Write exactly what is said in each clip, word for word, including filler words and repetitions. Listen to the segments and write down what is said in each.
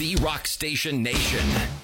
The Rock Station Nation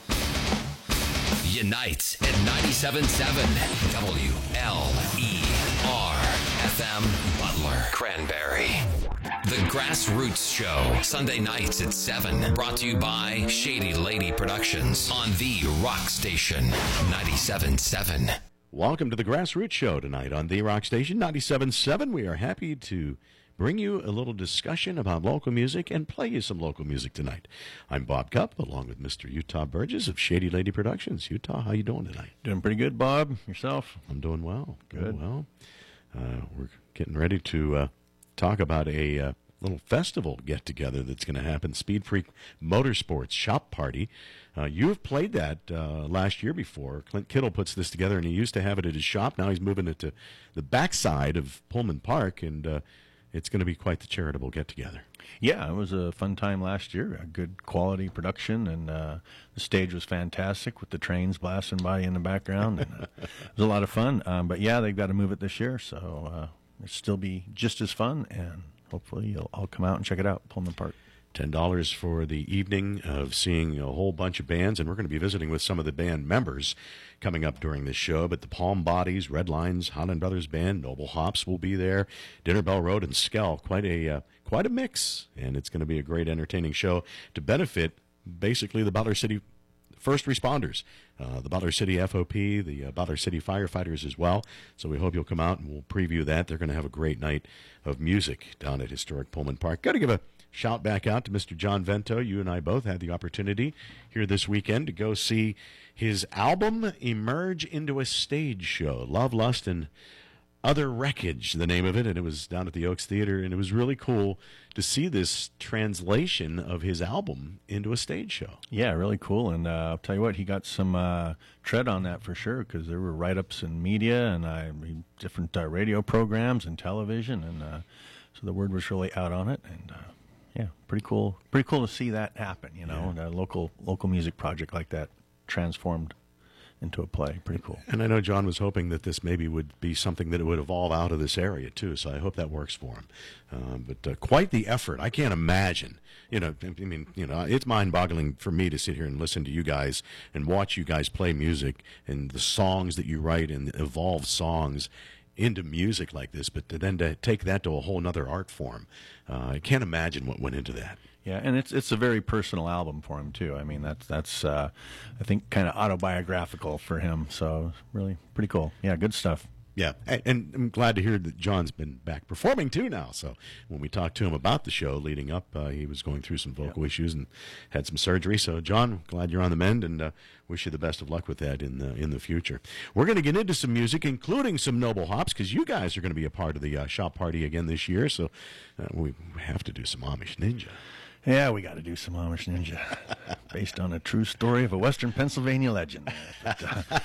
unites at ninety-seven point seven W L E R F M Butler, Cranberry. The Grassroots Show, Sunday nights at seven. Brought to you by Shady Lady Productions on The Rock Station ninety-seven point seven. Welcome to the Grassroots Show tonight on The Rock Station ninety-seven point seven. We are happy to bring you a little discussion about local music and play you some local music tonight. I'm Bob Cupp, along with Mister Utah Burgess of Shady Lady Productions. Utah, how you doing tonight? Doing pretty good, Bob. Yourself? I'm doing well. Good. Doing well. Uh, we're getting ready to uh, talk about a uh, little festival get-together that's going to happen, Speed Freak Motorsports Shop Party. Uh, you have played that uh, last year before. Clint Kittle puts this together, and he used to have it at his shop. Now he's moving it to the backside of Pullman Park, and uh, it's going to be quite the charitable get-together. Yeah, it was a fun time last year. A good quality production, and uh, the stage was fantastic with the trains blasting by in the background. And, uh, it was a lot of fun. Um, but yeah, they've got to move it this year, so uh, it'll still be just as fun, and hopefully you'll all come out and check it out, Pullman Park. ten dollars for the evening of seeing a whole bunch of bands, and we're going to be visiting with some of the band members coming up during this show. But the Palm Bodies, Red Lines, Highland Brothers Band, Noble Hops will be there, Dinner Bell Road, and Skell. Quite a uh, quite a mix, and it's going to be a great, entertaining show to benefit basically the Butler City first responders, uh, the Butler City F O P, the uh, Butler City firefighters as well. So we hope you'll come out, and we'll preview that. They're going to have a great night of music down at historic Pullman Park. Got to give a shout back out to Mister John Vento. You and I both had the opportunity here this weekend to go see his album emerge into a stage show, Love, Lust, and Other Wreckage, the name of it, and it was down at the Oaks Theater, and it was really cool to see this translation of his album into a stage show. Yeah, really cool, and uh, I'll tell you what, he got some uh, tread on that for sure, because there were write-ups in media and I different uh, radio programs and television, and uh, so the word was really out on it, and uh, yeah, pretty cool. Pretty cool to see that happen. You know, yeah. A local local music project like that transformed into a play. Pretty cool. And I know John was hoping that this maybe would be something that would evolve out of this area too. So I hope that works for him. Uh, but uh, quite the effort. I can't imagine. You know, I mean, you know, it's mind-boggling for me to sit here and listen to you guys and watch you guys play music and the songs that you write and evolve songs into music like this, but to then to take that to a whole other art form. Uh, I can't imagine what went into that. Yeah, and it's it's a very personal album for him too. I mean, that's that's uh, I think kind of autobiographical for him. So really pretty cool. Yeah, good stuff. Yeah, and I'm glad to hear that John's been back performing too now. So when we talked to him about the show leading up, uh, he was going through some vocal yep. issues and had some surgery. So John, glad you're on the mend, and uh, wish you the best of luck with that in the in the future. We're going to get into some music, including some Noble Hops, because you guys are going to be a part of the uh, shop party again this year. So uh, we have to do some Amish Ninja. Yeah, we got to do some Amish Ninja, based on a true story of a Western Pennsylvania legend. But, uh,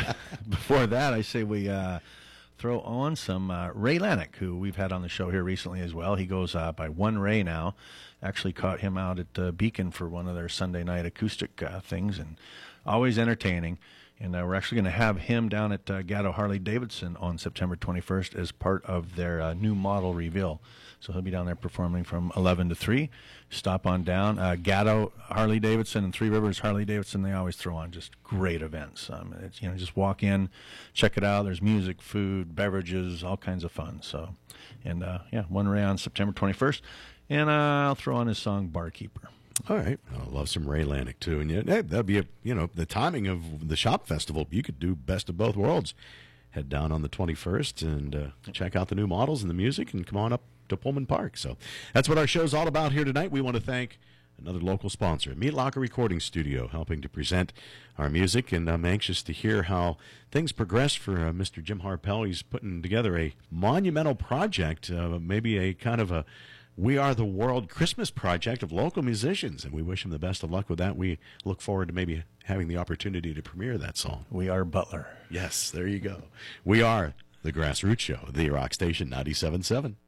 before that, I say we uh, throw on some uh, Ray Lanik, who we've had on the show here recently as well. He goes uh, by One Ray now. Actually caught him out at uh, Beacon for one of their Sunday night acoustic uh, things, and always entertaining. And uh, we're actually going to have him down at uh, Gatto Harley-Davidson on September twenty-first as part of their uh, new model reveal. So he'll be down there performing from eleven to three. Stop on down. Uh, Gatto Harley-Davidson and Three Rivers Harley-Davidson, they always throw on just great events. Um, it's, you know, just walk in, check it out. There's music, food, beverages, all kinds of fun. So, and uh, yeah, One Ray on September twenty-first. And uh, I'll throw on his song Barkeeper. All right. I love some Ray Lanik, too. And yeah, that'd be, a, you know, the timing of the shop festival. You could do best of both worlds. Head down on the twenty-first and uh, check out the new models and the music and come on up to Pullman Park. So that's what our show's all about here tonight. We want to thank another local sponsor, Meat Locker Recording Studio, helping to present our music. And I'm anxious to hear how things progress for uh, Mister Jim Harpel. He's putting together a monumental project, uh, maybe a kind of a We Are the World Christmas project of local musicians, and we wish him the best of luck with that. We look forward to maybe having the opportunity to premiere that song. We Are Butler. Yes, there you go. We are the Grassroots Show, the Rock Station ninety-seven point seven.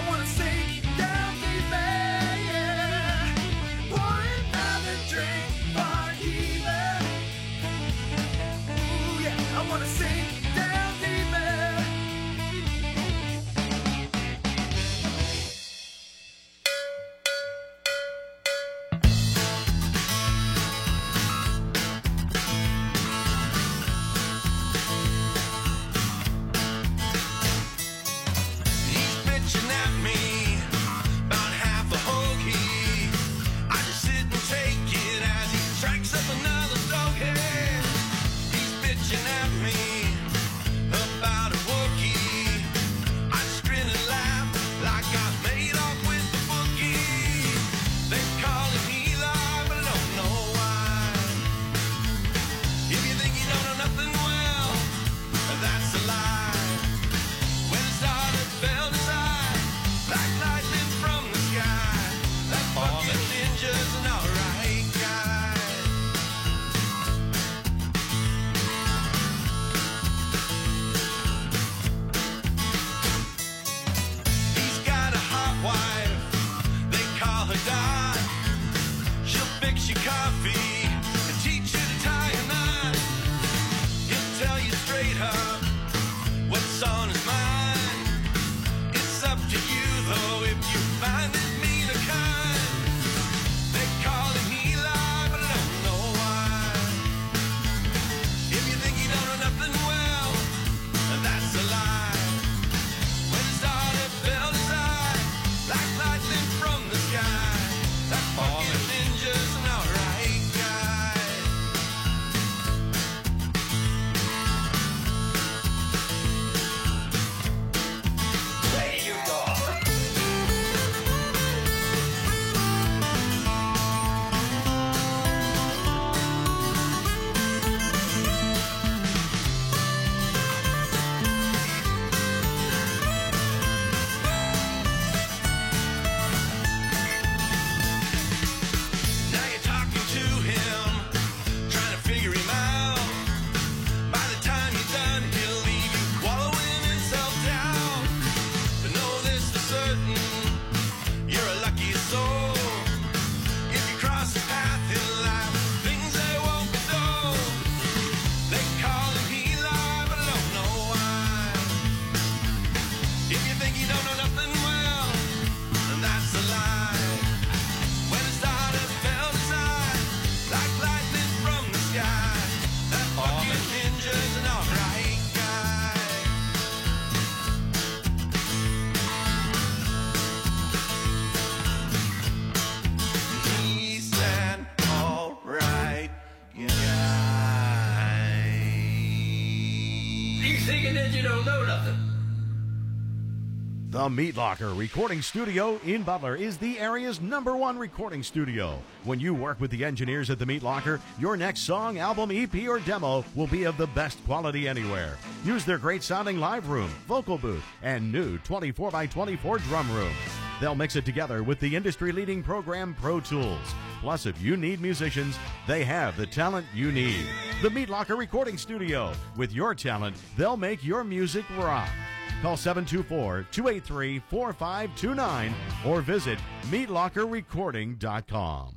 The Meat Locker Recording Studio in Butler is the area's number one recording studio. When you work with the engineers at the Meat Locker, your next song, album, E P, or demo will be of the best quality anywhere. Use their great sounding live room, vocal booth, and new twenty-four by twenty-four drum room. They'll mix it together with the industry-leading program Pro Tools. Plus, if you need musicians, they have the talent you need. The Meat Locker Recording Studio. With your talent, they'll make your music rock. Call seven two four, two eight three, four five two nine or visit meat locker recording dot com.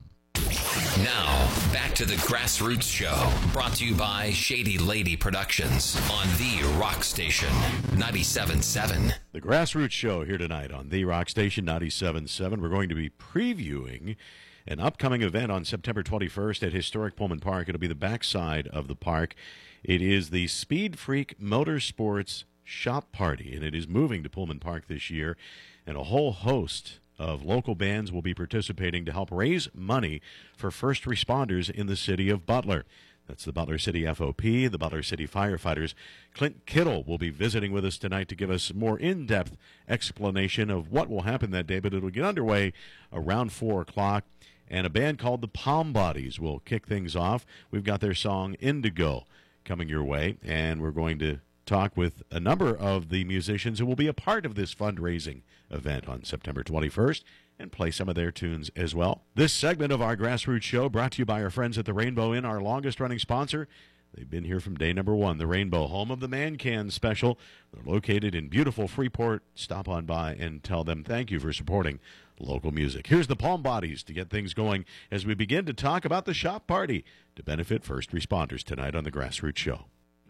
Now, back to the Grassroots Show, brought to you by Shady Lady Productions on The Rock Station, ninety-seven point seven. The Grassroots Show here tonight on The Rock Station, ninety-seven point seven. We're going to be previewing an upcoming event on September twenty-first at Historic Pullman Park. It'll be the backside of the park. It is the Speed Freak Motorsports Shop Party, and it is moving to Pullman Park this year, and a whole host of local bands will be participating to help raise money for first responders in the city of Butler. That's the Butler City F O P, the Butler City Firefighters. Clint Kittle will be visiting with us tonight to give us more in-depth explanation of what will happen that day, but it'll get underway around four o'clock, and a band called the Palm Bodies will kick things off. We've got their song Indigo coming your way, and we're going to talk with a number of the musicians who will be a part of this fundraising event on September twenty-first and play some of their tunes as well. This segment of our Grassroots Show brought to you by our friends at the Rainbow Inn, our longest-running sponsor. They've been here from day number one. The Rainbow, home of the Man Can Special. They're located in beautiful Freeport. Stop on by and tell them thank you for supporting local music. Here's the Palm Bodies to get things going as we begin to talk about the shop party to benefit first responders tonight on the Grassroots Show.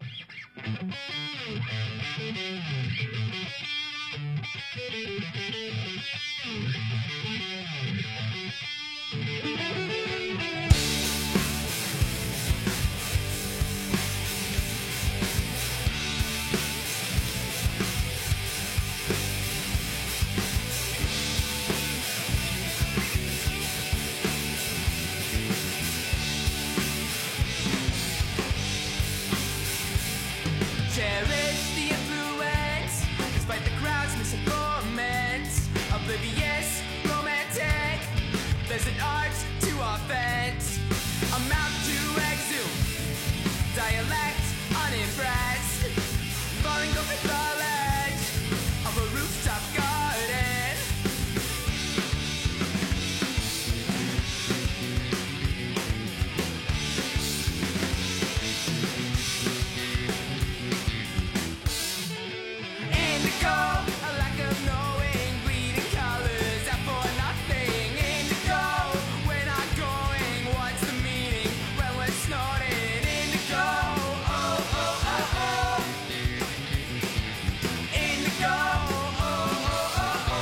Cherish the influence, despite the crowd's misinformance. Oblivious, romantic, there's an art to offense. A mouth to exhume, dialect unimpressed. Falling over the ledge of a rooftop garden. Indigo, a lack of knowing, bleeding colors out for nothing. Indigo, we're not going, what's the meaning when we're snorting? Indigo, oh, oh, oh, oh. Indigo, oh, oh, oh,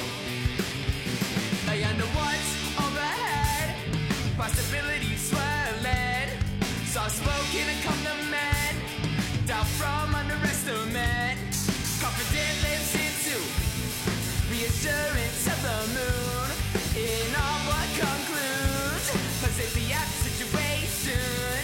oh. I wonder what's overhead, possibilities swirling. Soft-spoken accompaniment, down from underestimate. Confident lives into reassurance of the moon. In all what concludes, possess the apt situation.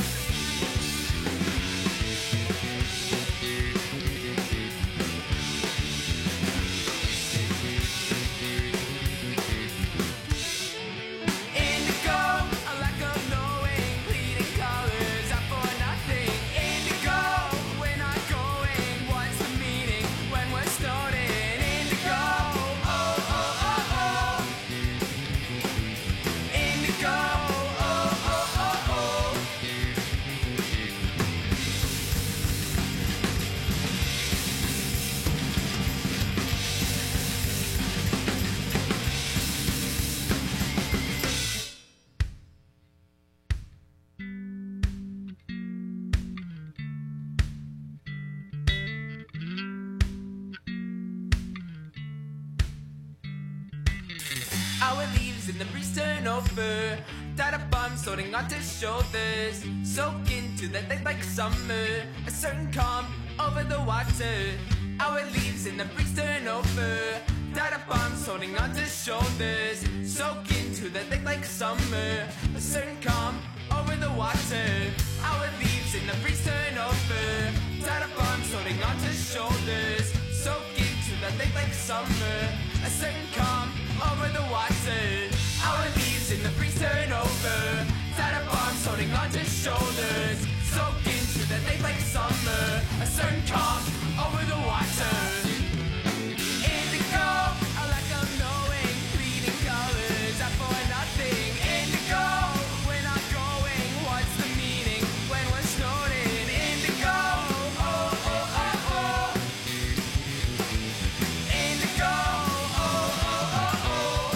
Indigo, a lack of knowing, bleeding colors out for nothing. Indigo, we're not going, what's the meaning when we're snorting? Indigo, oh, oh, oh, oh. Indigo, oh, oh, oh, oh. Our leaves in the breeze turn over. Tied up arms holding onto shoulders. Soak into that day like summer. A certain calm over the water. Our leaves in the breeze turn over. Tied up arms holding onto shoulders. Soak into that day like summer. A certain calm over the water. Our leaves in the breeze turn over. Tied up arms holding onto shoulders. Soak into that day like summer. A certain calm over the water. Our leaves in the breeze turn over. Tied up arms holding onto shoulders. Soak into that day like summer. A certain calm over the water. Indigo, a lack of knowing, bleeding colors out for nothing. Indigo, we're not going, what's the meaning when we're snorting? Indigo, oh, oh, oh, oh. Indigo, oh, oh, oh, oh.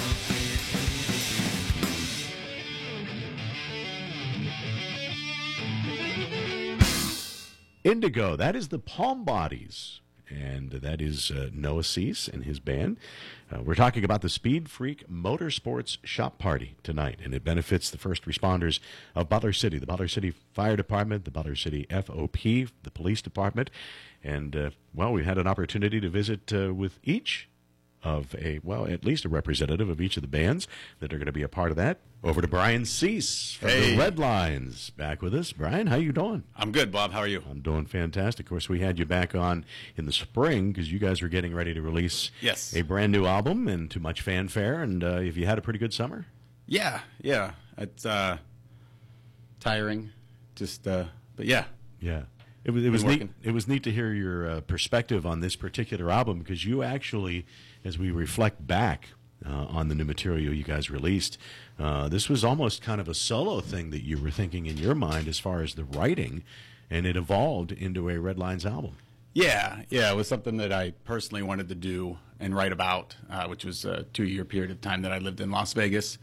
Indigo, that is the Palm Bodies, and that is uh, Noah Cease and his band. Uh, we're talking about the Speed Freak Motorsports Shop Party tonight, and it benefits the first responders of Butler City, the Butler City Fire Department, the Butler City F O P, the Police Department, and, uh, well, we had an opportunity to visit uh, with each of a, well, at least a representative of each of the bands that are going to be a part of that. Over to Brian Cease from Hey. the Red Lines, back with us. Brian, how you doing? I'm good, Bob. How are you? I'm doing fantastic. Of course, we had you back on in the spring because you guys were getting ready to release Yes. a brand new album and to much fanfare. And uh, have you had a pretty good summer? Yeah, yeah. It's uh, tiring, just, uh, but yeah. Yeah. It was, it was neat. working. It was neat to hear your uh, perspective on this particular album because you actually, as we reflect back uh, on the new material you guys released. Uh, this was almost kind of a solo thing that you were thinking in your mind as far as the writing, and it evolved into a Red Lines album. Yeah, yeah, it was something that I personally wanted to do and write about, uh, which was a two-year period of time that I lived in Las Vegas,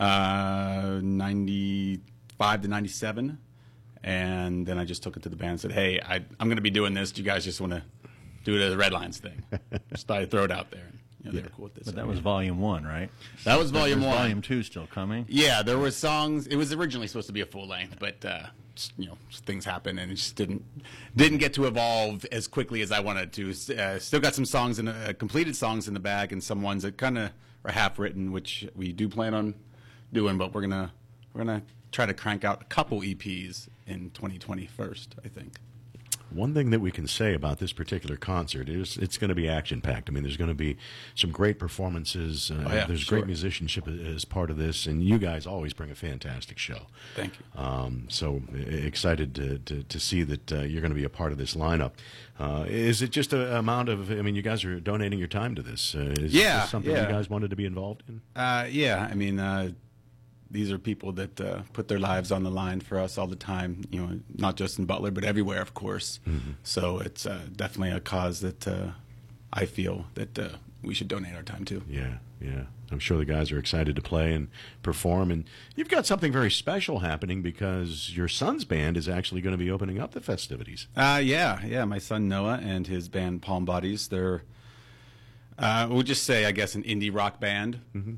uh, ninety-five to ninety-seven, and then I just took it to the band and said, hey, I, I'm going to be doing this. Do you guys just want to do it as a Red Lines thing? Just thought I'd throw it out there. You know, yeah. They were cool with this. But that was volume one, right? That was volume one. Volume two still coming? Yeah, there were songs. It was originally supposed to be a full length, but uh, just, you know, things happen, and it just didn't didn't get to evolve as quickly as I wanted to. Uh, still got some songs and uh, completed songs in the bag, and some ones that kind of are half written, which we do plan on doing. But we're gonna we're gonna try to crank out a couple E Ps in twenty twenty first, I think. One thing that we can say about this particular concert is it's going to be action-packed. I mean, there's going to be some great performances. Uh, oh, yeah, there's sure. great musicianship as part of this, and you guys always bring a fantastic show. Thank you. Um, so excited to, to, to see that uh, you're going to be a part of this lineup. Uh, is it just an amount of, I mean, you guys are donating your time to this. Uh, is yeah, this something yeah. you guys wanted to be involved in? Uh, yeah, I mean, uh, these are people that uh, put their lives on the line for us all the time, you know, not just in Butler, but everywhere, of course. Mm-hmm. So it's uh, definitely a cause that uh, I feel that uh, we should donate our time to. Yeah, yeah. I'm sure the guys are excited to play and perform. And you've got something very special happening because your son's band is actually going to be opening up the festivities. Uh, yeah, yeah. My son Noah and his band Palm Bodies, they're, uh, we'll just say, I guess, an indie rock band. Mm-hmm.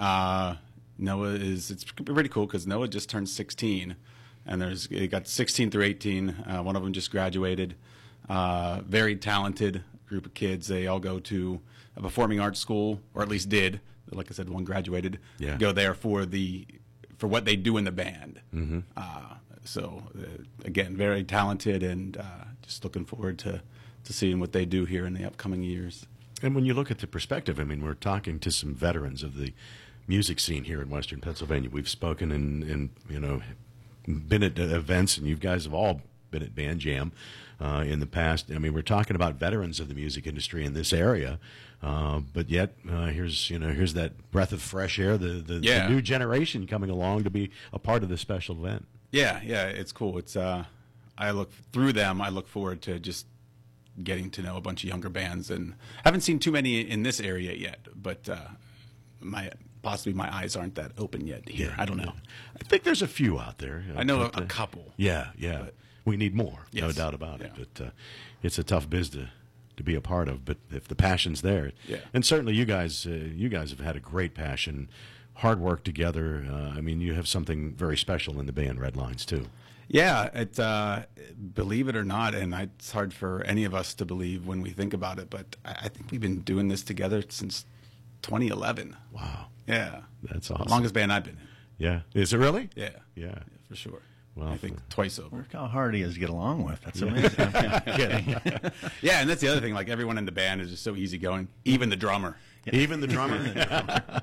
Uh Noah is, it's pretty cool because Noah just turned sixteen, and there's, he got sixteen through eighteen. Uh, one of them just graduated. Uh, very talented group of kids. They all go to a performing arts school, or at least did. Like I said, one graduated. Yeah. Go there for the, for what they do in the band. Mm-hmm. Uh, so, uh, again, very talented, and uh, just looking forward to, to seeing what they do here in the upcoming years. And when you look at the perspective, I mean, we're talking to some veterans of the music scene here in Western Pennsylvania. We've spoken and, and you know, been at events, and you guys have all been at Band Jam uh, in the past. I mean, we're talking about veterans of the music industry in this area, uh, but yet uh, here's you know here's that breath of fresh air, the the, yeah. the new generation coming along to be a part of this special event. Yeah, yeah, it's cool. It's uh, I look through them. I look forward to just getting to know a bunch of younger bands, and I haven't seen too many in this area yet, but uh, my. Possibly my eyes aren't that open yet here. Yeah, I don't know. I think there's a few out there. I know but, a, a uh, couple. Yeah, yeah. But, we need more, yes, no doubt about yeah. it. But uh, it's a tough biz to, to be a part of. But if the passion's there, yeah. and certainly you guys, uh, you guys have had a great passion, hard work together. Uh, I mean, you have something very special in the band Red Lines too. Yeah, it, uh, believe it or not, and I, it's hard for any of us to believe when we think about it, but I, I think we've been doing this together since twenty eleven. Wow. Yeah. That's awesome. Longest band I've been in. Yeah. Is it really? Yeah. Yeah. Yeah, for sure. Well, I think twice over. Look how hard he is to get along with. That's amazing. I'm kidding. Yeah, and that's the other thing. Like, everyone in the band is just so easygoing. Even the drummer. Yeah. Even the drummer?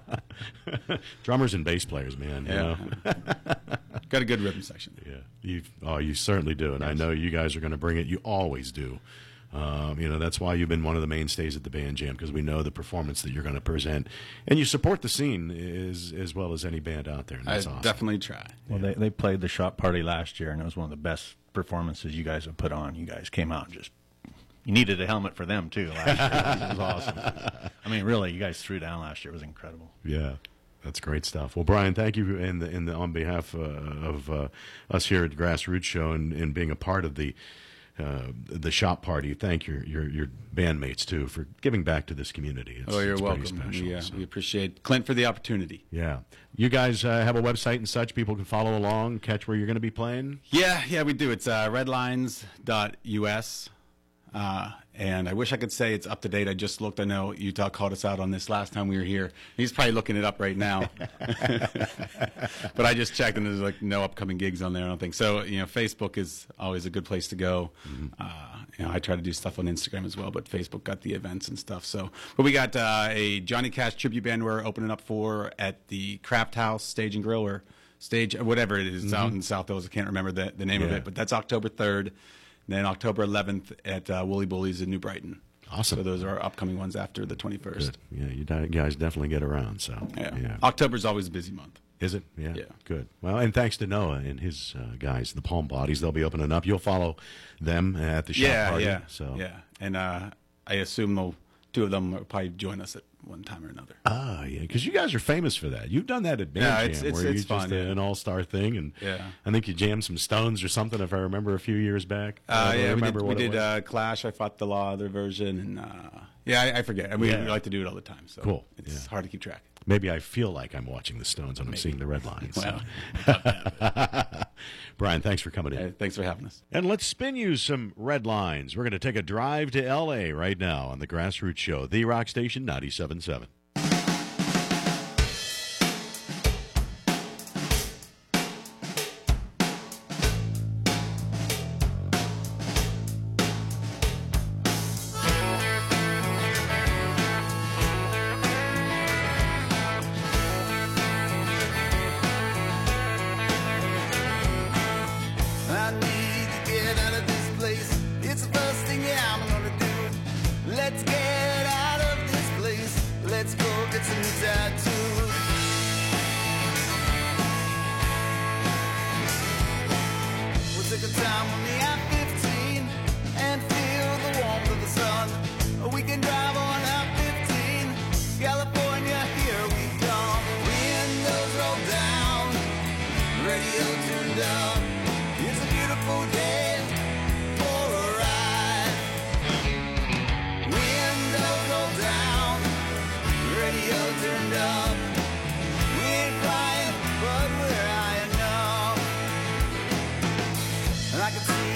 Drummers and bass players, man. You Yeah. know? Got a good rhythm section. Yeah. You oh, you certainly do. And yes. I know you guys are going to bring it. You always do. Um, you know, that's why you've been one of the mainstays at the Band Jam, because we know the performance that you're going to present. And you support the scene as, as well as any band out there. And that's I awesome. definitely try. Well, they, they played the shop party last year, and it was one of the best performances you guys have put on. You guys came out and just, you needed a helmet for them, too, last year. It was awesome. I mean, really, you guys threw down last year. It was incredible. Yeah. That's great stuff. Well, Brian, thank you in the, in the, on behalf uh, of uh, us here at Grassroots Show and, and being a part of the Uh, the shop party. Thank your, your your bandmates too for giving back to this community. It's, oh, you're it's welcome. Special, we, uh, so. we appreciate Clint for the opportunity. Yeah, you guys uh, have a website and such. People can follow along, catch where you're going to be playing. Yeah, yeah, we do. It's uh, redlines dot U S. Uh, and I wish I could say it's up to date. I just looked. I know Utah called us out on this last time we were here. He's probably looking it up right now. But I just checked, and there's like no upcoming gigs on there, I don't think. So, you know, Facebook is always a good place to go. Mm-hmm. Uh, you know, I try to do stuff on Instagram as well, but Facebook got the events and stuff. So, but we got uh, a Johnny Cash tribute band we're opening up for at the Craft House Stage and Grill, or Stage, whatever it is, mm-hmm. out in South Hills. I can't remember the, the name yeah. of it, but that's October third. Then October eleventh at uh, Woolly Bullies in New Brighton. Awesome. So those are our upcoming ones after the twenty-first. Good. Yeah, you di- guys definitely get around. So Yeah. yeah. October's always a busy month. Is it? Yeah. Yeah. Good. Well, and thanks to Noah and his uh, guys, the Palm Bodies. They'll be opening up. You'll follow them at the shop Yeah, party. yeah. So Yeah. And uh, I assume they'll, two of them will probably join us at one time or another. Ah, yeah, because you guys are famous for that. You've done that at Band Yeah, Jam, it's- it's- where it's you just fun, uh, yeah. an all-star thing, and Yeah. I think you jammed some Stones or something, if I remember, a few years back. Uh, I don't yeah, we remember did, we what it did was. uh, Clash. I fought the Law, their version, and uh, yeah, I, I forget. And we, Yeah. we like to do it all the time. So Cool, It's yeah. hard to keep track. Maybe I feel like I'm watching the Stones when I'm seeing the red lines. Well, Brian, thanks for coming in. hey, thanks for having us. And let's spin you some red lines. We're going to take a drive to L A right now on the Grassroots Show, the Rock Station ninety-seven point seven. I need to get out of this place. It's the first thing I'm gonna do. Let's get out of this place. Let's go get some new tattoos. We'll take a time on the I fifteen and feel the warmth of the sun. We can drive on I fifteen, California, here we come. Windows rolled down, radio turned up. It's a beautiful day for a ride. Windows rolled down, radio turned up. We ain't flying, but we're high enough. And I can see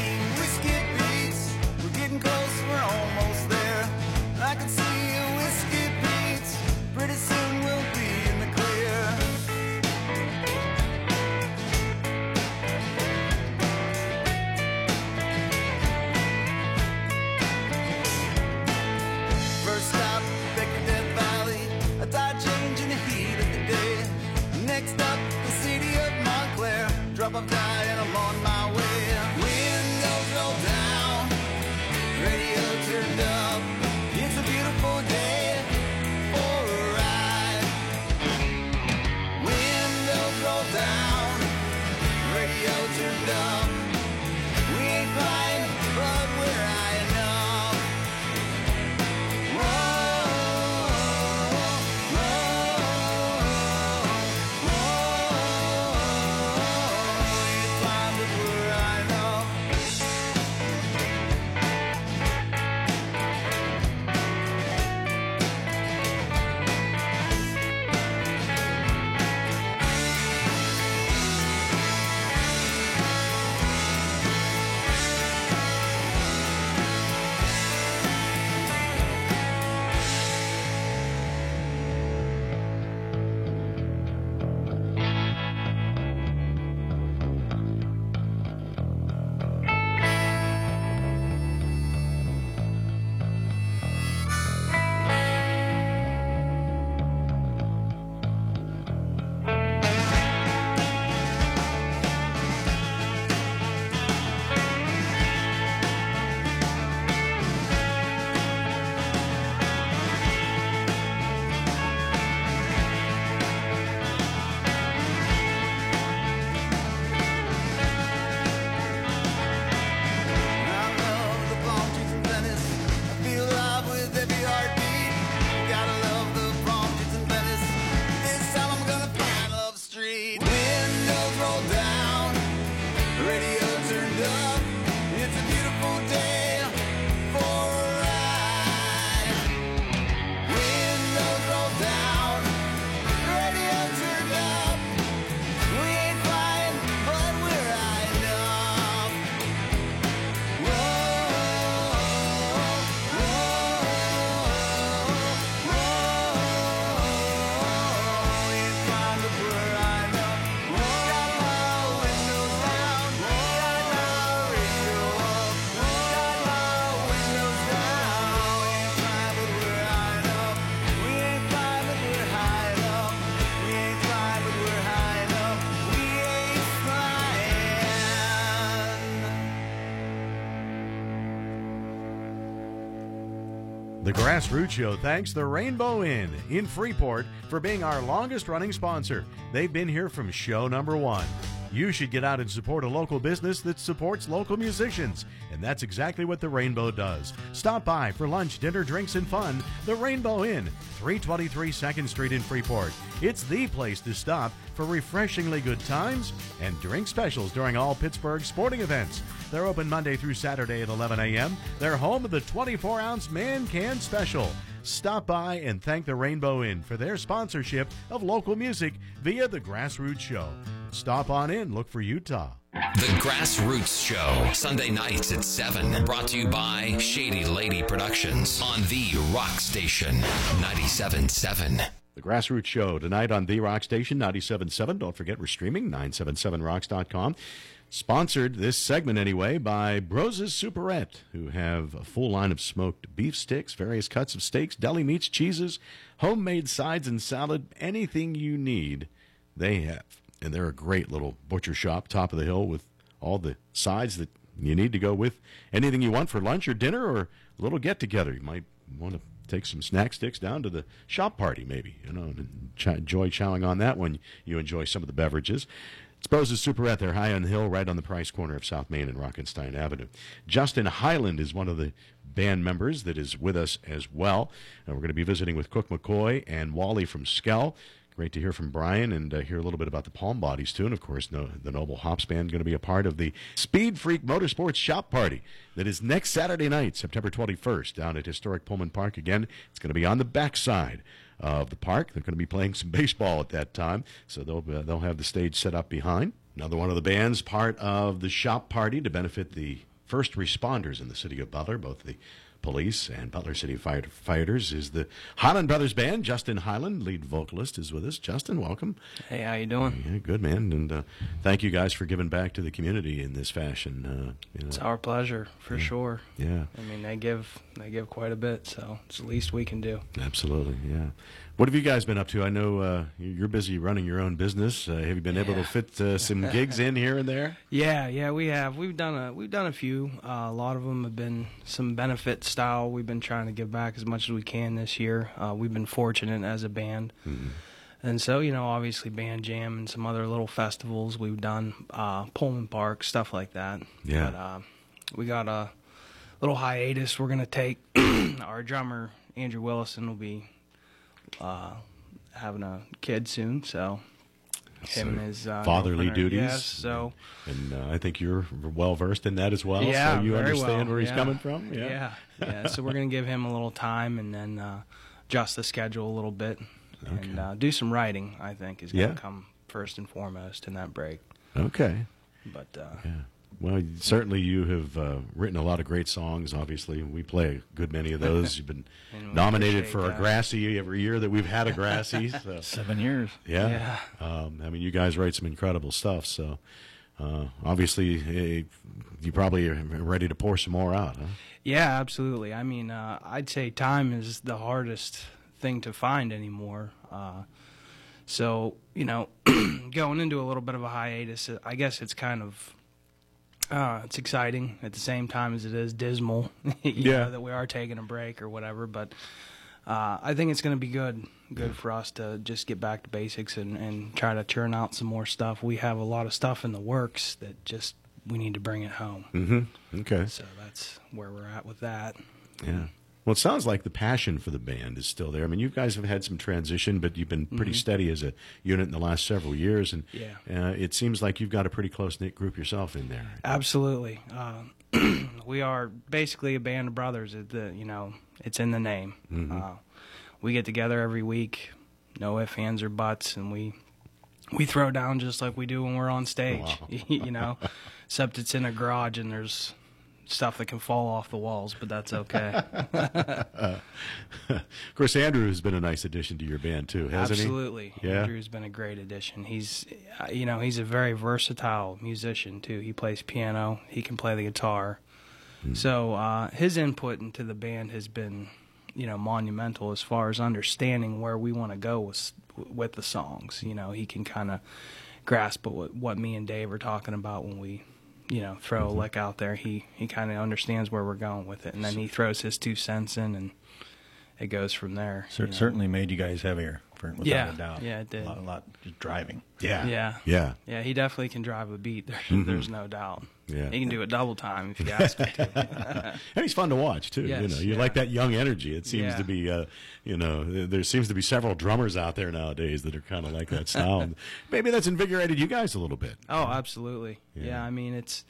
The Grassroots Show thanks the Rainbow Inn in Freeport for being our longest running sponsor. They've been here from show number one. You should get out and support a local business that supports local musicians, and that's exactly what the Rainbow does. Stop by for lunch, dinner, drinks, and fun. The Rainbow Inn, three twenty-three second Street in Freeport. It's the place to stop for refreshingly good times and drink specials during all Pittsburgh sporting events. They're open Monday through Saturday at eleven a.m. They're home of the twenty-four ounce Man Can Special. Stop by and thank the Rainbow Inn for their sponsorship of local music via the Grassroots Show. Stop on in, look for Utah. The Grassroots Show, Sunday nights at seven. Brought to you by Shady Lady Productions on The Rock Station, ninety-seven point seven. The Grassroots Show tonight on The Rock Station, ninety-seven point seven. Don't forget, we're streaming, nine seven seven rocks dot com. Sponsored, this segment anyway, by Broses Superette, who have a full line of smoked beef sticks, various cuts of steaks, deli meats, cheeses, homemade sides and salad, anything you need, they have. And they're a great little butcher shop, top of the hill, with all the sides that you need to go with anything you want for lunch or dinner or a little get-together. You might want to take some snack sticks down to the shop party, maybe, you know, and ch- enjoy chowing on that when you enjoy some of the beverages. It's Broses Superette. They're high on the hill, right on the Price corner of South Main and Rockenstein Avenue. Justin Highland is one of the band members that is with us as well. And we're going to be visiting with Cook McCoy and Wally from Skell. Great to hear from Brian and uh, hear a little bit about the Palm Bodies, too. And, of course, no, the Noble Hops Band going to be a part of the Speed Freak Motorsports Shop Party that is next Saturday night, September twenty-first, down at Historic Pullman Park. Again, it's going to be on the backside of the park. They're going to be playing some baseball at that time, so they'll uh, they'll have the stage set up behind. Another one of the bands part of the shop party to benefit the first responders in the city of Butler, both the police and Butler City Firefighters, is the Highland Brothers Band. Justin Highland, lead vocalist, is with us. Justin, welcome. Hey, how you doing? Yeah, good, man. And uh, thank you guys for giving back to the community in this fashion. Uh, you know. It's our pleasure, for yeah. sure. Yeah. I mean, they give they give quite a bit, so it's the least we can do. Absolutely, yeah. What have you guys been up to? I know uh, you're busy running your own business. Uh, have you been yeah. able to fit uh, some gigs in here and there? Yeah, yeah, we have. We've done a we've done a few. Uh, a lot of them have been some benefit style. We've been trying to give back as much as we can this year. Uh, we've been fortunate as a band. Mm-hmm. And so, you know, obviously Band Jam and some other little festivals we've done, uh, Pullman Park, stuff like that. Yeah. But uh, we got a little hiatus we're going to take. Our drummer, Andrew Willison, will be uh, having a kid soon, so him and his uh, fatherly duties. Yes, so. And uh, I think you're well-versed in that as well, Yeah, so you very understand well. where he's yeah. coming from? Yeah, yeah. yeah. So we're going to give him a little time and then uh, adjust the schedule a little bit. Okay. And uh, do some writing, I think, is going to Yeah. come first and foremost in that break. Okay. But uh, Yeah. Well, certainly you have uh, written a lot of great songs, obviously. We play a good many of those. You've been And we nominated appreciate for a that. Grassy every year that we've had a Grassy. So. Seven years. Yeah. Um, I mean, you guys write some incredible stuff, so uh, obviously eh, you probably are ready to pour some more out, huh? yeah, absolutely. I mean, uh, I'd say time is the hardest thing to find anymore. Uh, so, you know, going into a little bit of a hiatus, I guess it's kind of uh, it's exciting at the same time as it is dismal. you Yeah. know, that we are taking a break or whatever, but uh, I think it's going to be good, good for us to just get back to basics and, and try to churn out some more stuff. We have a lot of stuff in the works that just we need to bring it home. Mm-hmm. Okay. So that's where we're at with that. Yeah. Well, it sounds like the passion for the band is still there. I mean, you guys have had some transition, but you've been pretty Mm-hmm. steady as a unit in the last several years, and Yeah. uh, it seems like you've got a pretty close-knit group yourself in there. Absolutely. Uh, we are basically a band of brothers. It, the, you know, it's in the name. Mm-hmm. Uh, we get together every week, no ifs, ands, or buts, and we we throw down just like we do when we're on stage. Wow. you know, except it's in a garage and there's stuff that can fall off the walls, but that's okay. uh, of course, Andrew has been a nice addition to your band too, hasn't Absolutely. he? Yeah. Andrew's been a great addition. He's, uh, you know, he's a very versatile musician too. He plays piano. He can play the guitar. Mm. So uh, his input into the band has been, you know, monumental as far as understanding where we want to go with with the songs. You know, he can kind of grasp what what me and Dave are talking about when we, you know, throw Mm-hmm. a lick out there. He he kind of understands where we're going with it, and then he throws his two cents in, and it goes from there. Cer- you know. Certainly made you guys heavier, for, without Yeah, a doubt. yeah, it did. A lot, a lot just driving. Yeah. Yeah. Yeah. Yeah, he definitely can drive a beat. There, There's no doubt. Yeah. He can do it double time if you ask him to. And he's fun to watch too. Yes, you know, you yeah. like that young energy. It seems Yeah. to be, uh, you know, th- there seems to be several drummers out there nowadays that are kind of like that style. And maybe that's invigorated you guys a little bit. Oh, absolutely. Yeah. Yeah, I mean it's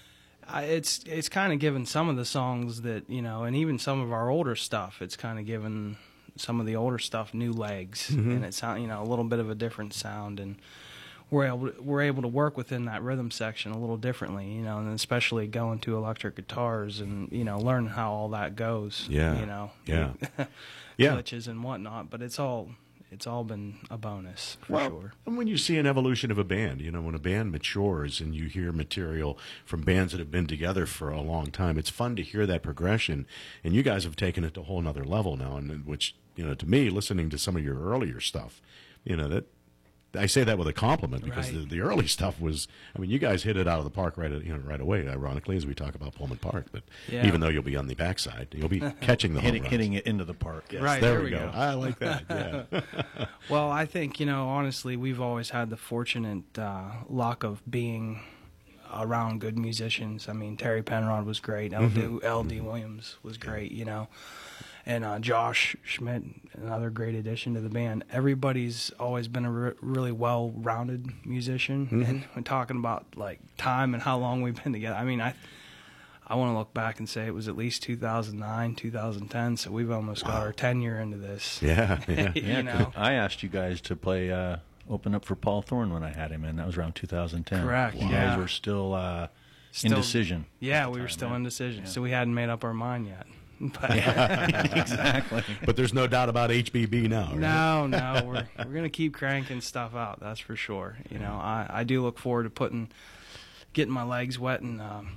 I, it's it's kind of given some of the songs that, you know, and even some of our older stuff, it's kind of given some of the older stuff new legs, and it sound, you know, a little bit of a different sound, and we're able to, we're able to work within that rhythm section a little differently, you know, and especially going to electric guitars and, you know, learning how all that goes. Yeah. You know. Yeah. Yeah. Glitches and whatnot, but it's all it's all been a bonus for Well, sure. and when you see an evolution of a band, you know, when a band matures and you hear material from bands that have been together for a long time, it's fun to hear that progression. And you guys have taken it to a whole nother level now, and which, you know, to me, listening to some of your earlier stuff, you know, that I say that with a compliment because Right. the, the early stuff was, I mean, you guys hit it out of the park right, you know, right away. Ironically, as we talk about Pullman Park, but Yeah. even though you'll be on the backside, you'll be catching the home Hitting, runs. hitting it into the park. Yes. Right. There, there we we go. go. I like that. Yeah. Well, I think, you know, honestly, we've always had the fortunate uh, luck of being around good musicians. I mean, Terry Penrod was great. L D, L D Williams was great, you know. And uh, Josh Schmidt, another great addition to the band. Everybody's always been a re- really well-rounded musician. And when talking about, like, time and how long we've been together, I mean, I I want to look back and say it was at least two thousand nine, two thousand ten, so we've almost got our ten-year into this. Yeah. Yeah. you Yeah, 'cause know. I asked you guys to play, uh, open up for Paul Thorne when I had him in. That was around two thousand ten. Correct, You guys yeah. were still, uh, Still- indecision. Yeah, we were still yeah. indecision, so we hadn't made up our mind yet. But Exactly. But there's no doubt about H B B now, right? no, no, we're we're gonna keep cranking stuff out. That's for sure. You know, I, I do look forward to putting, getting my legs wet and um,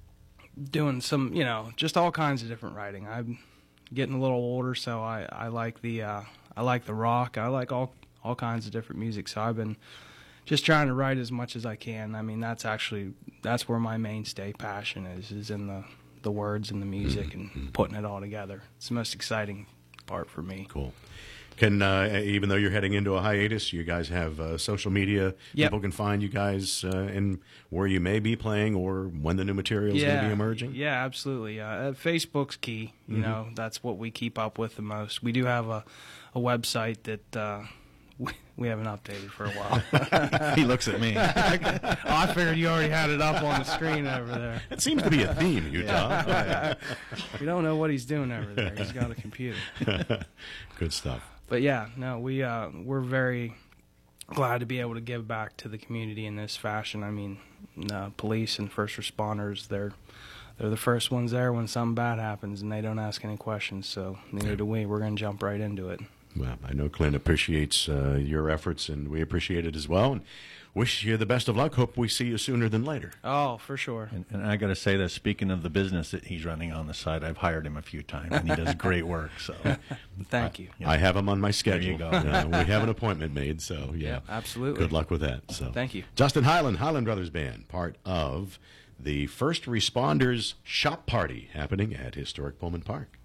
doing some, you know, just all kinds of different writing. I'm getting a little older, so I, I like the uh, I like the rock. I like all all kinds of different music. So I've been just trying to write as much as I can. I mean, that's actually that's where my mainstay passion is is in the the words and the music and putting it all together. It's the most exciting part for me. Cool. Can uh, even though you're heading into a hiatus, you guys have uh, social media. Yep. People can find you guys uh, and where you may be playing or when the new material is going to be emerging. Yeah, absolutely. Uh, uh, Facebook's key. You know, that's what we keep up with the most. We do have a, a website that uh, we, we haven't updated for a while. He looks at me. oh, I figured you already had it up on the screen over there. It seems to be a theme, Utah. We don't know what he's doing over there. He's got a computer. Good stuff. But yeah, no, we uh, we're very glad to be able to give back to the community in this fashion. I mean, uh, police and first responders, they're they're the first ones there when something bad happens, and they don't ask any questions. So neither do we. We're going to jump right into it. Well, I know Clint appreciates uh, your efforts, and we appreciate it as well. And wish you the best of luck. Hope we see you sooner than later. Oh, for sure. And, and I got to say that speaking of the business that he's running on the side, I've hired him a few times, and he does great work. So Thank you. Yeah. I have him on my schedule. you go. Uh, we have an appointment made, so yeah, Yeah, absolutely. Good luck with that. So Thank you. Justin Highland, Highland Brothers Band, part of the First Responders Shop Party happening at Historic Pullman Park.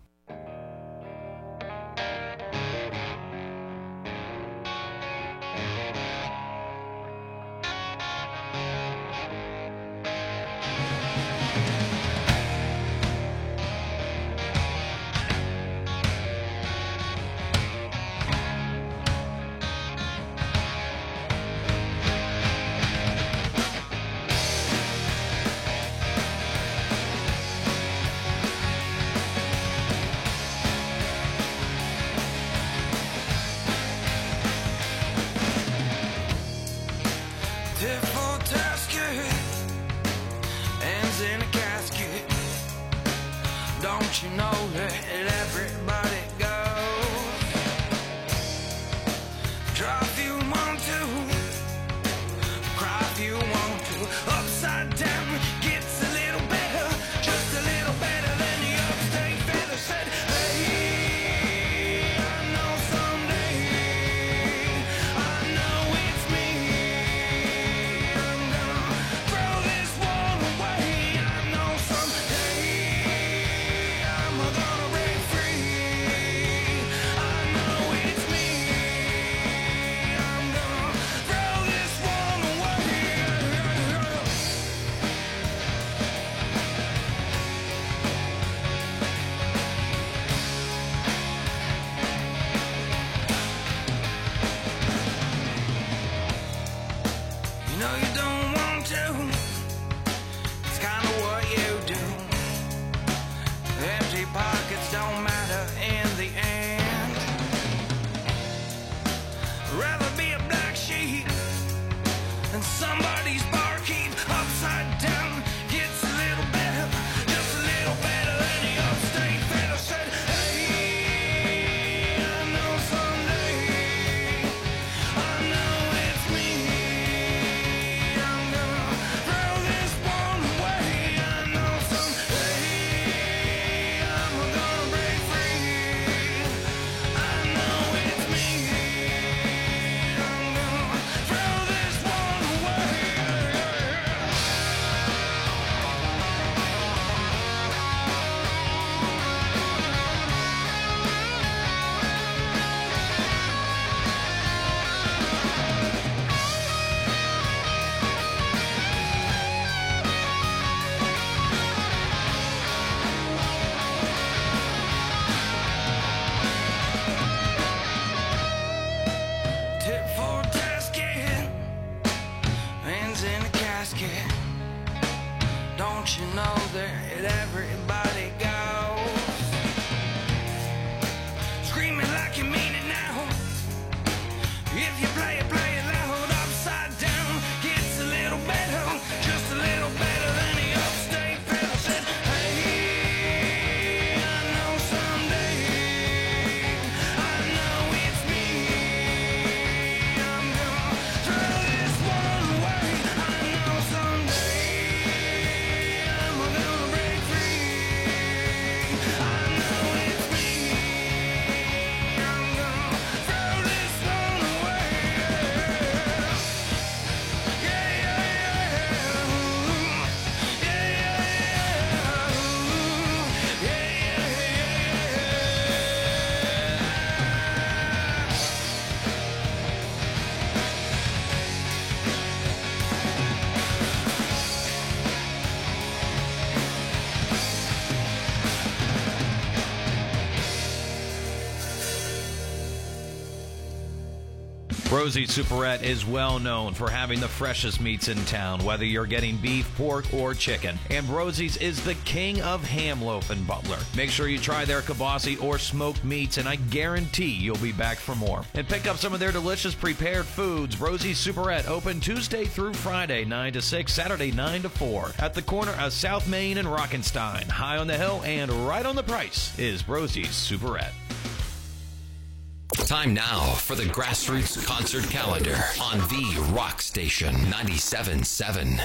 Different tasket ends in a casket. Don't you know that everybody goes? Try if you want to, cry if you want to. Upside down gets a little better, just a little better than the upstate feather said. Hey, I know someday, I know it's me. I'm gonna throw this one away. I know someday I'm No, you don't want to. It's kind of what you do. Empty pockets don't matter in the end. Rather be a black sheep than somebody's barkeep. Upside down gets a little better, just a little better than the upstate fella said. Hey, I know someday, I know it's me. I'm gonna throw this one away. I know someday I'm gonna break free. I know it's me. I'm gonna throw this one away. Tip for tasket, hands in a casket. Don't you know that everybody goes? Screaming like you mean it now. If you play it, play it loud. Upside down gets a little better, just a little better than the upstate fella said. Hey, I know someday, I know it's me. I'm gonna throw this one away. I know someday I'm gonna break free. I know it's me. I'm gonna throw this one away. Yeah, yeah, yeah. Yeah, yeah, yeah. Yeah, yeah, yeah. Rosie's Superette is well known for having the freshest meats in town, whether you're getting beef, pork, or chicken. And Rosie's is the king of ham loaf in Butler. Make sure you try their kibasi or smoked meats, and I guarantee you'll be back for more. And pick up some of their delicious prepared foods. Rosie's Superette, open Tuesday through Friday, nine to six, Saturday, nine to four. At the corner of South Main and Rockenstein. High on the hill and right on the price is Rosie's Superette. Time now for the Grassroots Concert Calendar on the Rock Station ninety-seven point seven.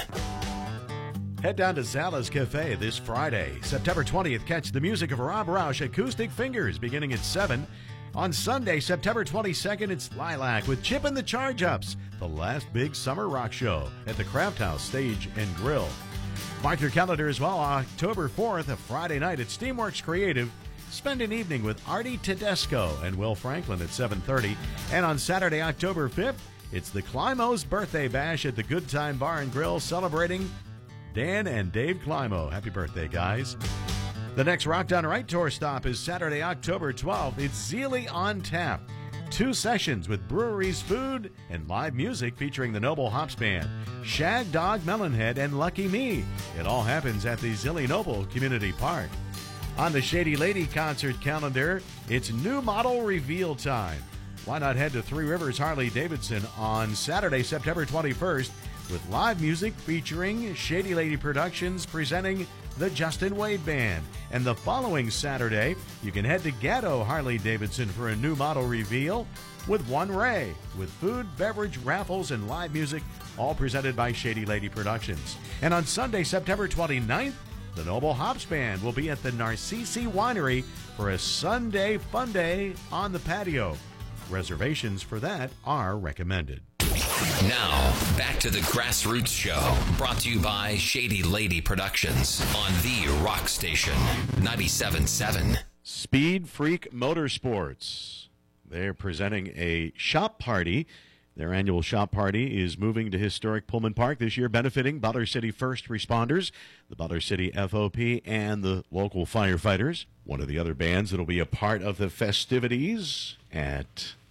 Head down to Zala's Cafe this Friday, September twentieth. Catch the music of Rob Roush, Acoustic Fingers, beginning at seven. On Sunday, September twenty-second, it's Lilac with Chip and the Charge-Ups, the last big summer rock show at the Craft House Stage and Grill. Mark your calendar as well. October fourth, a Friday night at Steamworks Creative. Spend an evening with Artie Tedesco and Will Franklin at seven thirty. And on Saturday, October fifth, it's the Climo's Birthday Bash at the Good Time Bar and Grill, celebrating Dan and Dave Climo. Happy birthday, guys. The next Rock Done Right tour stop is Saturday, October twelfth. It's Zeely on Tap. Two sessions with breweries, food, and live music featuring the Noble Hops Band, Shag Dog Melonhead, and Lucky Me. It all happens at the Zilly Noble Community Park. On the Shady Lady concert calendar, it's new model reveal time. Why not head to Three Rivers Harley Davidson on Saturday, September twenty-first, with live music featuring Shady Lady Productions presenting the Justin Wade Band. And the following Saturday, you can head to Gatto Harley Davidson for a new model reveal with One Ray, with food, beverage, raffles, and live music, all presented by Shady Lady Productions. And on Sunday, September twenty-ninth, the Noble Hops Band will be at the Narcisi Winery for a Sunday fun day on the patio. Reservations for that are recommended. Now, back to the Grassroots Show, brought to you by Shady Lady Productions on the Rock Station ninety-seven point seven. Speed Freak Motorsports. They're presenting a shop party. Their annual shop party is moving to historic Pullman Park this year, benefiting Butler City first responders, the Butler City F O P, and the local firefighters. One of the other bands that will be a part of the festivities at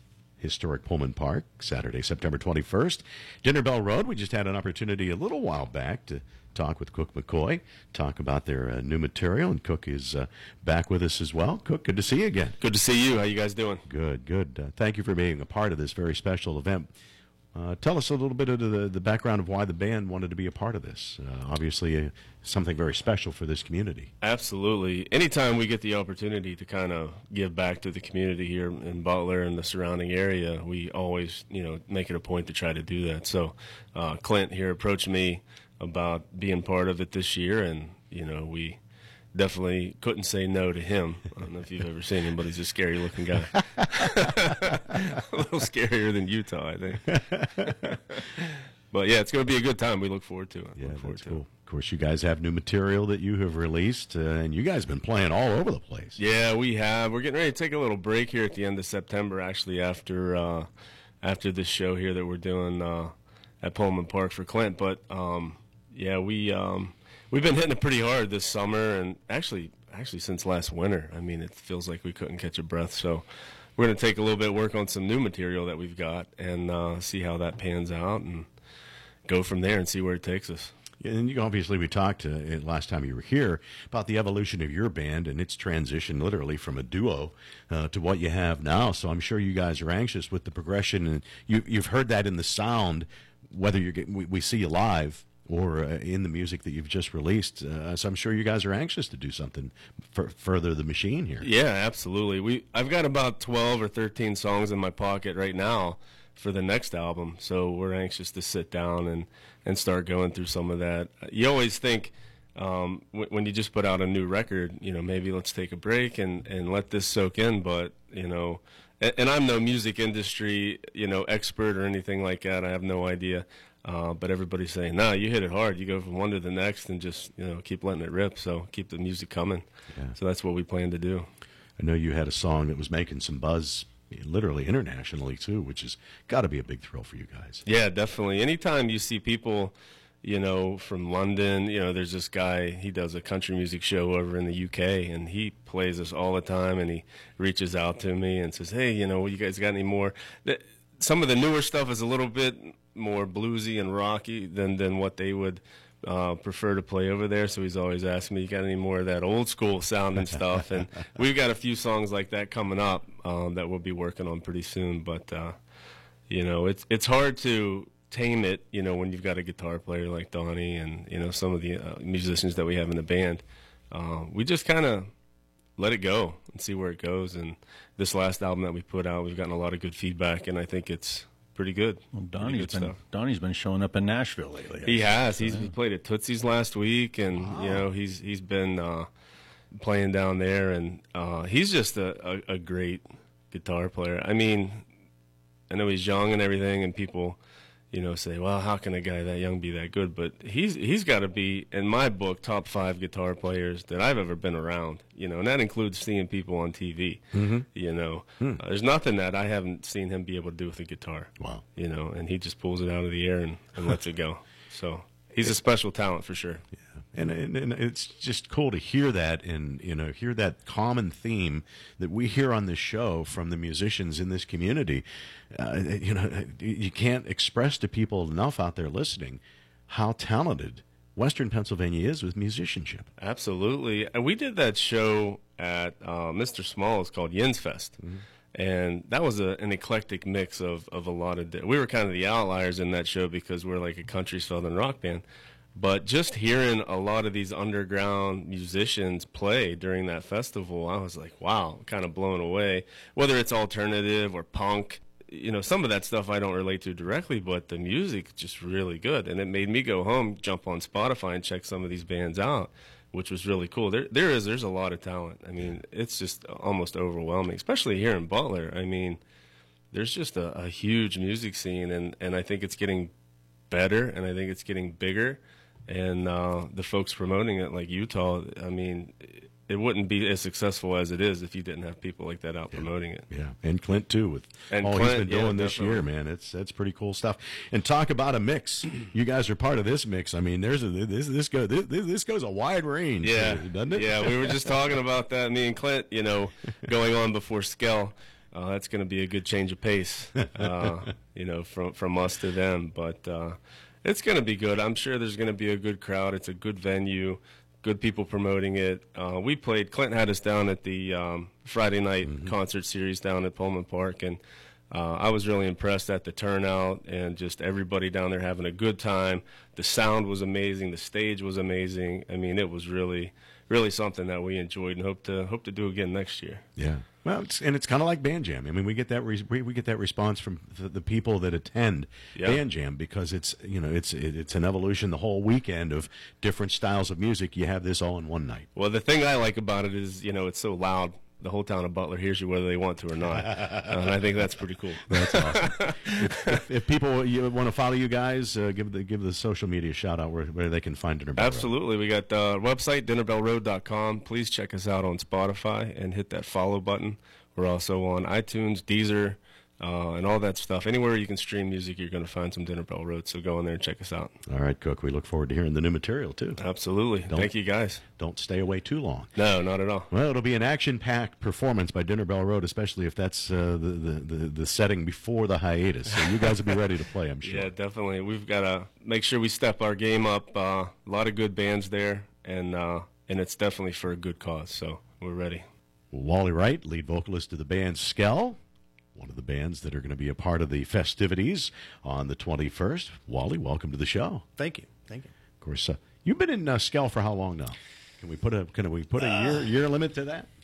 historic Pullman Park, Saturday, September twenty-first. Dinner Bell Road, we just had an opportunity a little while back to talk with Cook McCoy, talk about their uh, new material, and Cook is uh, back with us as well. Cook, good to see you again. Good to see you. How you guys doing? Good, good. Uh, thank you for being a part of this very special event. Uh, tell us a little bit of the, the background of why the band wanted to be a part of this. Uh, obviously, uh, something very special for this community. Absolutely. Anytime we get the opportunity to kind of give back to the community here in Butler and the surrounding area, we always, you know, make it a point to try to do that. So uh, Clint here approached me about being part of it this year, and, you know, we definitely couldn't say no to him. I don't know if you've ever seen him, but he's a scary-looking guy. A little scarier than Utah, I think. But, yeah, it's going to be a good time. We look forward to it. Yeah, look forward that's to cool. it. Of course, you guys have new material that you have released, uh, and you guys have been playing all over the place. Yeah, we have. We're getting ready to take a little break here at the end of September, actually, after uh, after this show here that we're doing uh, at Pullman Park for Clint. But, um, yeah, we... Um, We've been hitting it pretty hard this summer, and actually, actually since last winter. I mean, it feels like we couldn't catch a breath. So we're going to take a little bit of work on some new material that we've got and uh, see how that pans out and go from there and see where it takes us. And you, obviously, we talked uh, last time you were here about the evolution of your band and its transition literally from a duo uh, to what you have now. So I'm sure you guys are anxious with the progression, and you, you've heard that in the sound, whether you're getting, we, we see you live or uh, in the music that you've just released. Uh, so I'm sure you guys are anxious to do something for further the machine here. Yeah, absolutely. We I've got about twelve or thirteen songs in my pocket right now for the next album, so we're anxious to sit down and, and start going through some of that. You always think um, w- when you just put out a new record, you know, maybe let's take a break and, and let this soak in, but, you know, and, and I'm no music industry, you know, expert or anything like that. I have no idea. Uh, but everybody's saying, no, nah, you hit it hard. You go from one to the next and just, you know, keep letting it rip. So keep the music coming. Yeah. So that's what we plan to do. I know you had a song that was making some buzz, literally internationally, too, which has got to be a big thrill for you guys. Yeah, definitely. Anytime you see people, you know, from London, you know, there's this guy, he does a country music show over in the U K, and he plays us all the time, and he reaches out to me and says, hey, you know, you guys got any more? Some of the newer stuff is a little bit more bluesy and rocky than, than what they would uh, prefer to play over there. So he's always asking me, you got any more of that old school sounding stuff? And we've got a few songs like that coming up um, that we'll be working on pretty soon. But, uh, you know, it's it's hard to tame it, you know, when you've got a guitar player like Donnie and, you know, some of the uh, musicians that we have in the band. Uh, we just kind of let it go and see where it goes. And this last album that we put out, we've gotten a lot of good feedback, and I think it's pretty good. Well, Pretty Donnie's good been stuff. Donnie's been showing up in Nashville lately. I He guess. has. He's he played at Tootsie's last week, and you know he's he's been uh, playing down there, and uh, he's just a, a, a great guitar player. I mean, I know he's young and everything, and people, you know, say, well, how can a guy that young be that good? But he's he's got to be, in my book, top five guitar players that I've ever been around. You know, and that includes seeing people on T V. Mm-hmm. You know, Hmm. uh, there's nothing that I haven't seen him be able to do with a guitar. Wow. You know, and he just pulls it out of the air and, and lets it go. So he's a special talent for sure. And, and and it's just cool to hear that, and you know, hear that common theme that we hear on this show from the musicians in this community. Uh, you know, you can't express to people enough out there listening how talented Western Pennsylvania is with musicianship. Absolutely. And we did that show at uh, Mister Small's called Yins Fest. Mm-hmm. And that was a, an eclectic mix of, of a lot of... Di- we were kind of the outliers in that show because we're like a country southern rock band. But just hearing a lot of these underground musicians play during that festival, I was like, wow, kind of blown away. Whether it's alternative or punk, you know, some of that stuff I don't relate to directly, but the music just really good. And it made me go home, jump on Spotify, and check some of these bands out, which was really cool. There, there is, there's a lot of talent. I mean, it's just almost overwhelming, especially here in Butler. I mean, there's just a, a huge music scene, and, and I think it's getting better, and I think it's getting bigger. And uh, the folks promoting it, like Utah, I mean, it wouldn't be as successful as it is if you didn't have people like that out Yeah. promoting it. Yeah, and Clint too, with And all Clint, he's been yeah, doing this definitely. year, man. It's that's pretty cool stuff. And talk about a mix. You guys are part of this mix. I mean, there's a this this goes this, this goes a wide range, Yeah, doesn't it? yeah. We were just talking about that, me and Clint. You know, going on before Skell. uh, that's going to be a good change of pace, uh, you know, from from us to them. But uh, it's going to be good. I'm sure there's going to be a good crowd. It's a good venue, good people promoting it. Uh, we played. Clinton had us down at the um, Friday night mm-hmm. concert series down at Pullman Park, and uh, I was really impressed at the turnout and just everybody down there having a good time. The sound was amazing. The stage was amazing. I mean, it was really, really something that we enjoyed and hope to hope to do again next year. Yeah. Well, it's, and it's kind of like Band Jam. I mean, we get that re- we get that response from the, the people that attend yeah. Band Jam because it's you know it's it, it's an evolution the whole weekend of different styles of music. You have this all in one night. Well, the thing I like about it is you know it's so loud. The whole town of Butler hears you whether they want to or not, uh, and I think that's pretty cool. That's awesome. if, if, if people you want to follow you guys, uh, give the give the social media shout out where, where they can find Dinner Bell Absolutely, Road. We got the website dinner bell road dot com. Please check us out on Spotify and hit that follow button. We're also on iTunes, Deezer, uh, and all that stuff. Anywhere you can stream music, you're going to find some Dinner Bell Road. So go in there and check us out. All right, Cook. We look forward to hearing the new material too. Absolutely. Don't, Thank you, guys. Don't stay away too long. No, not at all. Well, it'll be an action-packed performance by Dinner Bell Road, especially if that's uh, the, the, the the setting before the hiatus. So you guys will be ready to play, I'm sure. Yeah, definitely. We've got to make sure we step our game up. Uh, a lot of good bands there, and uh, and it's definitely for a good cause. So we're ready. Wally Wright, lead vocalist of the band Skell, one of the bands that are going to be a part of the festivities on the twenty-first. Wally, welcome to the show. Thank you. Thank you. Of course, uh, you've been in uh, Skell for how long now? Can we put a can we put a uh, year year limit to that?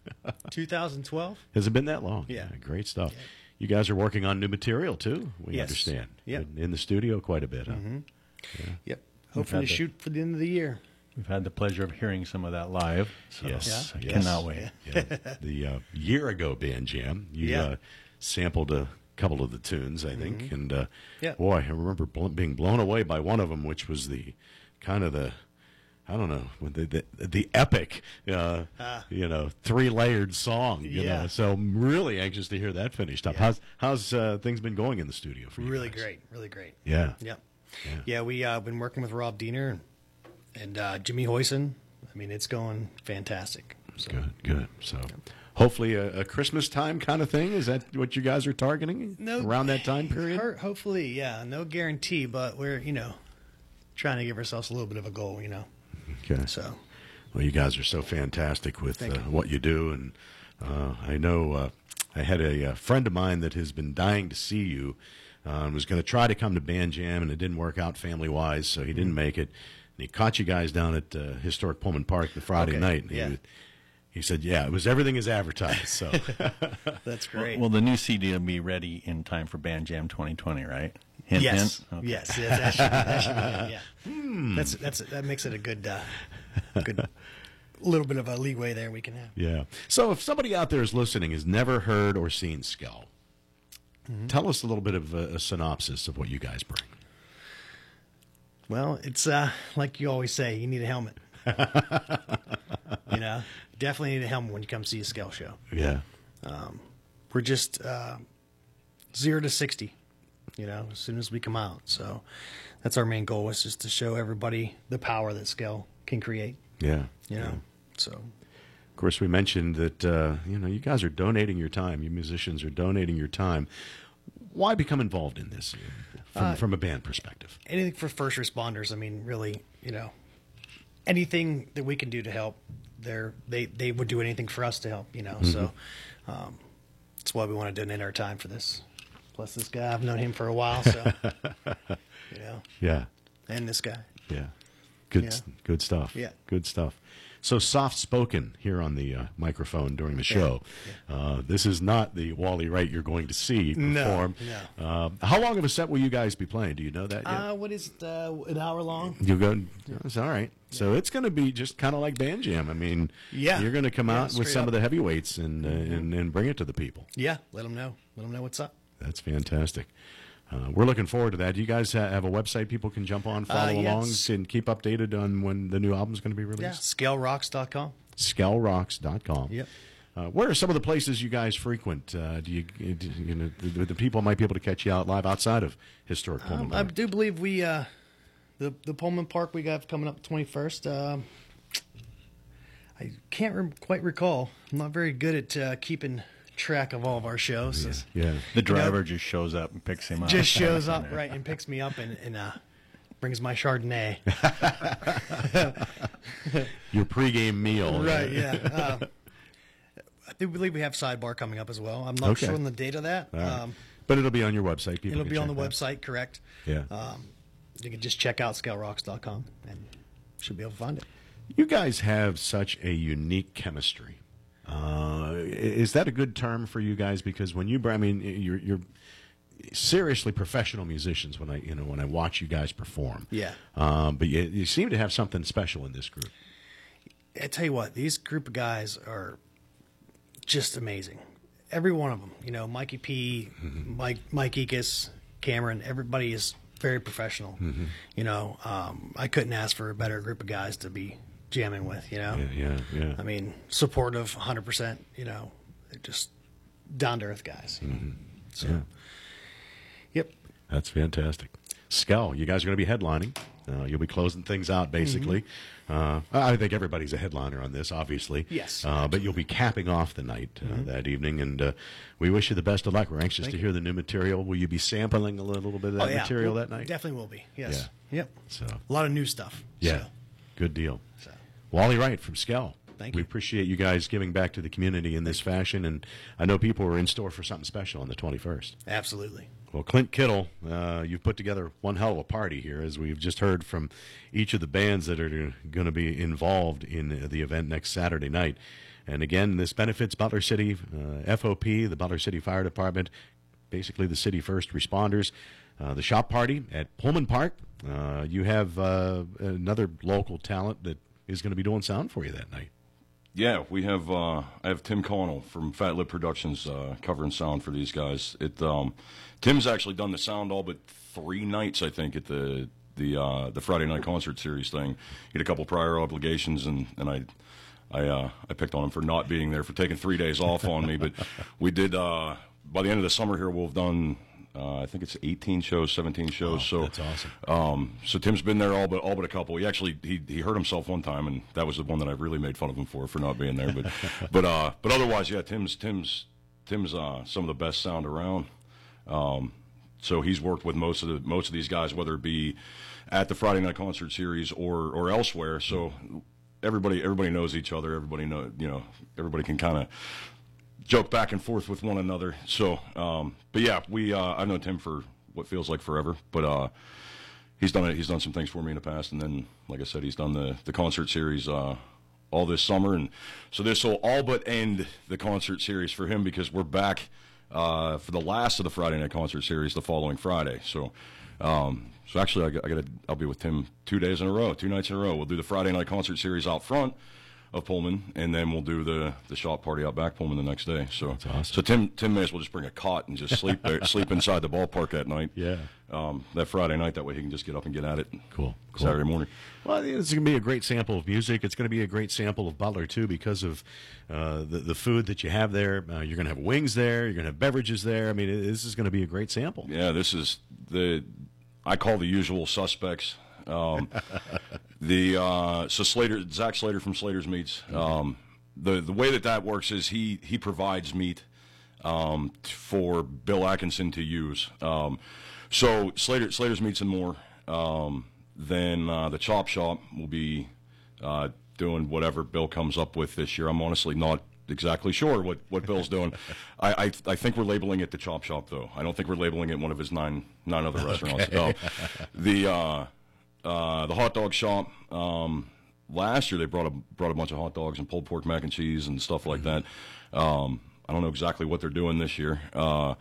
twenty twelve. Has it been that long? Yeah. yeah great stuff. Yeah. You guys are working on new material too. We yes. understand. Yep. In, in the studio quite a bit. Huh? Mm-hmm. Yeah. Yep. Hopefully to shoot for the end of the year. We've had the pleasure of hearing some of that live. So yes, I yes. cannot wait. Yeah. The uh, year ago Band Jam, you yeah. uh, sampled a couple of the tunes, I think, mm-hmm. and uh, yeah. boy, I remember bl- being blown away by one of them, which was the kind of the, I don't know, the the, the epic, uh, uh, you know, three layered song. You yeah. know, so I'm really anxious to hear that finished up. Yeah. How's how's uh, things been going in the studio for you? Really guys? great, really great. Yeah, yeah, yeah. yeah we uh, been working with Rob Diener and, and uh, Jimmy Hoyson. I mean, it's going fantastic. So. Good, good. So, hopefully, a, a Christmas time kind of thing. Is that what you guys are targeting? No, around that time period. Ho- hopefully, yeah. No guarantee, but we're you know trying to give ourselves a little bit of a goal. You know. Okay. So. Well, you guys are so fantastic with uh, you. what you do, and uh, I know uh, I had a, a friend of mine that has been dying to see you. Uh, and was going to try to come to Band Jam, and it didn't work out family-wise, so he didn't mm-hmm. make it. And he caught you guys down at uh, Historic Pullman Park the Friday okay. night. And yeah. he, he said, yeah, it was everything is advertised. So That's great. Well, well, the new C D will be ready in time for Band Jam twenty twenty, right? Hint, yes. hint? Okay. Yes. Yes. That should be, that should be it, yeah. Hmm. That's that's that makes it a good, uh, good little bit of a leeway there we can have. Yeah. So if somebody out there is listening has never heard or seen Skell, mm-hmm. tell us a little bit of a, a synopsis of what you guys bring. Well, it's uh, like you always say, you need a helmet. You know, definitely need a helmet when you come see a Skell show. Yeah. Um, we're just uh, zero to sixty, you know, as soon as we come out. So that's our main goal, is just to show everybody the power that Skell can create. Yeah. You know, yeah. so. Of course, we mentioned that, uh, you know, you guys are donating your time. You musicians are donating your time. Why become involved in this from, uh, from a band perspective? Anything for first responders. I mean, really, you know, anything that we can do to help, they're, they they would do anything for us to help, you know. Mm-hmm. So um, that's why we want to donate our time for this. Plus this guy, I've known him for a while, so, you know. Yeah. And this guy. Yeah. Good, yeah. good stuff. Yeah. Good stuff. So soft-spoken here on the uh, microphone during the show. Yeah. Yeah. Uh, this is not the Wally Wright you're going to see perform. No, no. Uh, how long of a set will you guys be playing? Do you know that yet? Uh, what is it, uh, an hour long? You'll go. It's all right. Yeah. So it's going to be just kind of like Band Jam. I mean, yeah. you're going to come yeah, out with some up. of the heavyweights and, uh, mm-hmm. and and bring it to the people. Yeah, let them know. Let them know what's up. That's fantastic. Uh, we're looking forward to that. Do you guys ha- have a website people can jump on, follow uh, yeah, along, and keep updated on when the new album's going to be released? Yeah, skell rocks dot com. skell rocks dot com. Yep. Uh, where are some of the places you guys frequent? Uh, do you, do, you know, the, the people might be able to catch you out live outside of historic Pullman um, Park? I do believe we, uh, the the Pullman Park we got coming up the twenty-first. Um, I can't re- quite recall. I'm not very good at uh, keeping track of all of our shows. Yeah. So, yeah. The driver just shows up and picks him up. just shows up right and picks me up and, and uh, brings my Chardonnay. Your pregame meal. Right. Yeah. Uh, I do believe we have Sidebar coming up as well. I'm not Okay. sure on the date of that. All right. Um, But it'll be on your website. People it'll can be on the check that. website, correct? Yeah. Um, you can just check out scout rocks dot com and should be able to find it. You guys have such a unique chemistry. Uh, is that a good term for you guys? Because when you, I mean, you're, you're seriously professional musicians. When I, you know, when I watch you guys perform, Yeah. Um, but you, you seem to have something special in this group. I tell you what, these group of guys are just amazing. Every one of them, you know, Mikey P, Mm-hmm. Mike, Mike Ekus, Cameron, everybody is very professional. Mm-hmm. You know, um, I couldn't ask for a better group of guys to be jamming with, you know. Yeah, yeah, yeah. I mean, supportive, one hundred percent, you know, they're just down-to-earth guys. Mm-hmm. So, Yeah. yep. That's fantastic. Skell, you guys are going to be headlining. Uh, you'll be closing things out, basically. Uh, I think everybody's a headliner on this, obviously. Yes. Uh, but you'll be capping off the night uh, Mhm. that evening, and uh, we wish you the best of luck. We're anxious Thank to you. hear the new material. Will you be sampling a little, little bit of that Oh, yeah. material We'll- that night? Definitely will be, yes. Yep. So A lot of new stuff. Yeah, So, good deal. so. Wally Wright from Skell. Thank we you. appreciate you guys giving back to the community in this fashion, and I know people are in store for something special on the twenty-first. Absolutely. Well, Clint Kittle, uh, you've put together one hell of a party here, as we've just heard from each of the bands that are going to be involved in the event next Saturday night. And again, this benefits Butler City uh, F O P, the Butler City Fire Department, basically the city first responders. Uh, the shop party at Pullman Park. Uh, you have uh, another local talent that is going to be doing sound for you that night. Yeah, we have. Uh, I have Tim Connell from Fat Lip Productions uh, covering sound for these guys. It um, Tim's actually done the sound all but three nights, I think, at the the uh, the Friday night concert series thing. He had a couple prior obligations, and and I. I uh, I picked on him for not being there, for taking three days off on me. But we did. Uh, by the end of the summer here, we'll have done. Uh, I think it's eighteen shows, seventeen shows. Oh, so that's awesome. Um, so Tim's been there all but all but a couple. He actually he he hurt himself one time, and that was the one that I really made fun of him for for not being there. But but uh, but otherwise, yeah, Tim's Tim's Tim's uh, some of the best sound around. Um, so he's worked with most of the most of these guys, whether it be at the Friday night concert series or or elsewhere. So everybody everybody knows each other. Everybody know you know everybody can kind of joke back and forth with one another. So, um, but yeah, we uh, I've known Tim for what feels like forever, but uh, he's done it. He's done some things for me in the past, and then, like I said, he's done the the concert series uh, all this summer, and so this will all but end the concert series for him because we're back uh, for the last of the Friday night concert series the following Friday. So. Um, so actually, I, got- I got I'll be with Tim two days in a row, two nights in a row. We'll do the Friday night concert series out front of Pullman, and then we'll do the the shop party out back Pullman the next day. So, awesome. so Tim Tim may as well just bring a cot and just sleep there, sleep inside the ballpark that night. Yeah. Um, that Friday night, that way he can just get up and get at it. Cool. cool. Saturday morning. Well, it's going to be a great sample of music. It's going to be a great sample of Butler, too, because of uh, the, the food that you have there. Uh, you're going to have wings there. You're going to have beverages there. I mean, it, this is going to be a great sample. Yeah, this is the I call the usual suspects. Um, the uh, so Slater, Zach Slater from Slater's Meats. Um, the the way that that works is he he provides meat um, t- for Bill Atkinson to use. Um, so Slater Slater's Meats and more. Um, then uh, the Chop Shop will be uh, doing whatever Bill comes up with this year. I'm honestly not exactly sure what, what Bill's doing. I, I I think we're labeling it the Chop Shop, though. I don't think we're labeling it one of his nine nine other restaurants. Okay. No. The uh, uh, the hot dog shop. Um, last year they brought a brought a bunch of hot dogs and pulled pork mac and cheese and stuff like that. Um, I don't know exactly what they're doing this year. Uh,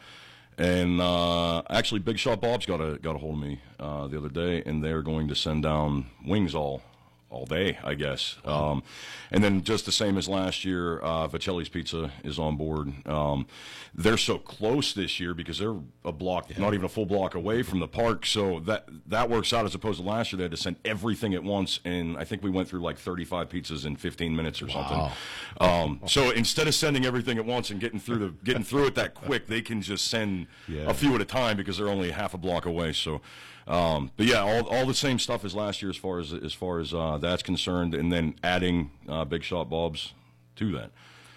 and uh, actually, Big Shot Bob's got a got a hold of me uh, the other day, and they're going to send down wings all. all day, I guess. Um, and then just the same as last year, uh, Vicelli's Pizza is on board. Um, they're so close this year because they're a block, yeah. not even a full block away from the park. So that that works out as opposed to last year. They had to send everything at once. And I think we went through like thirty-five pizzas in fifteen minutes or Wow. something. Um, so instead of sending everything at once and getting through the getting through it that quick, they can just send Yeah. a few at a time because they're only half a block away. So, um, but yeah, all, all the same stuff as last year as far as as far as uh, that's concerned, and then adding uh, Big Shot Bob's to that.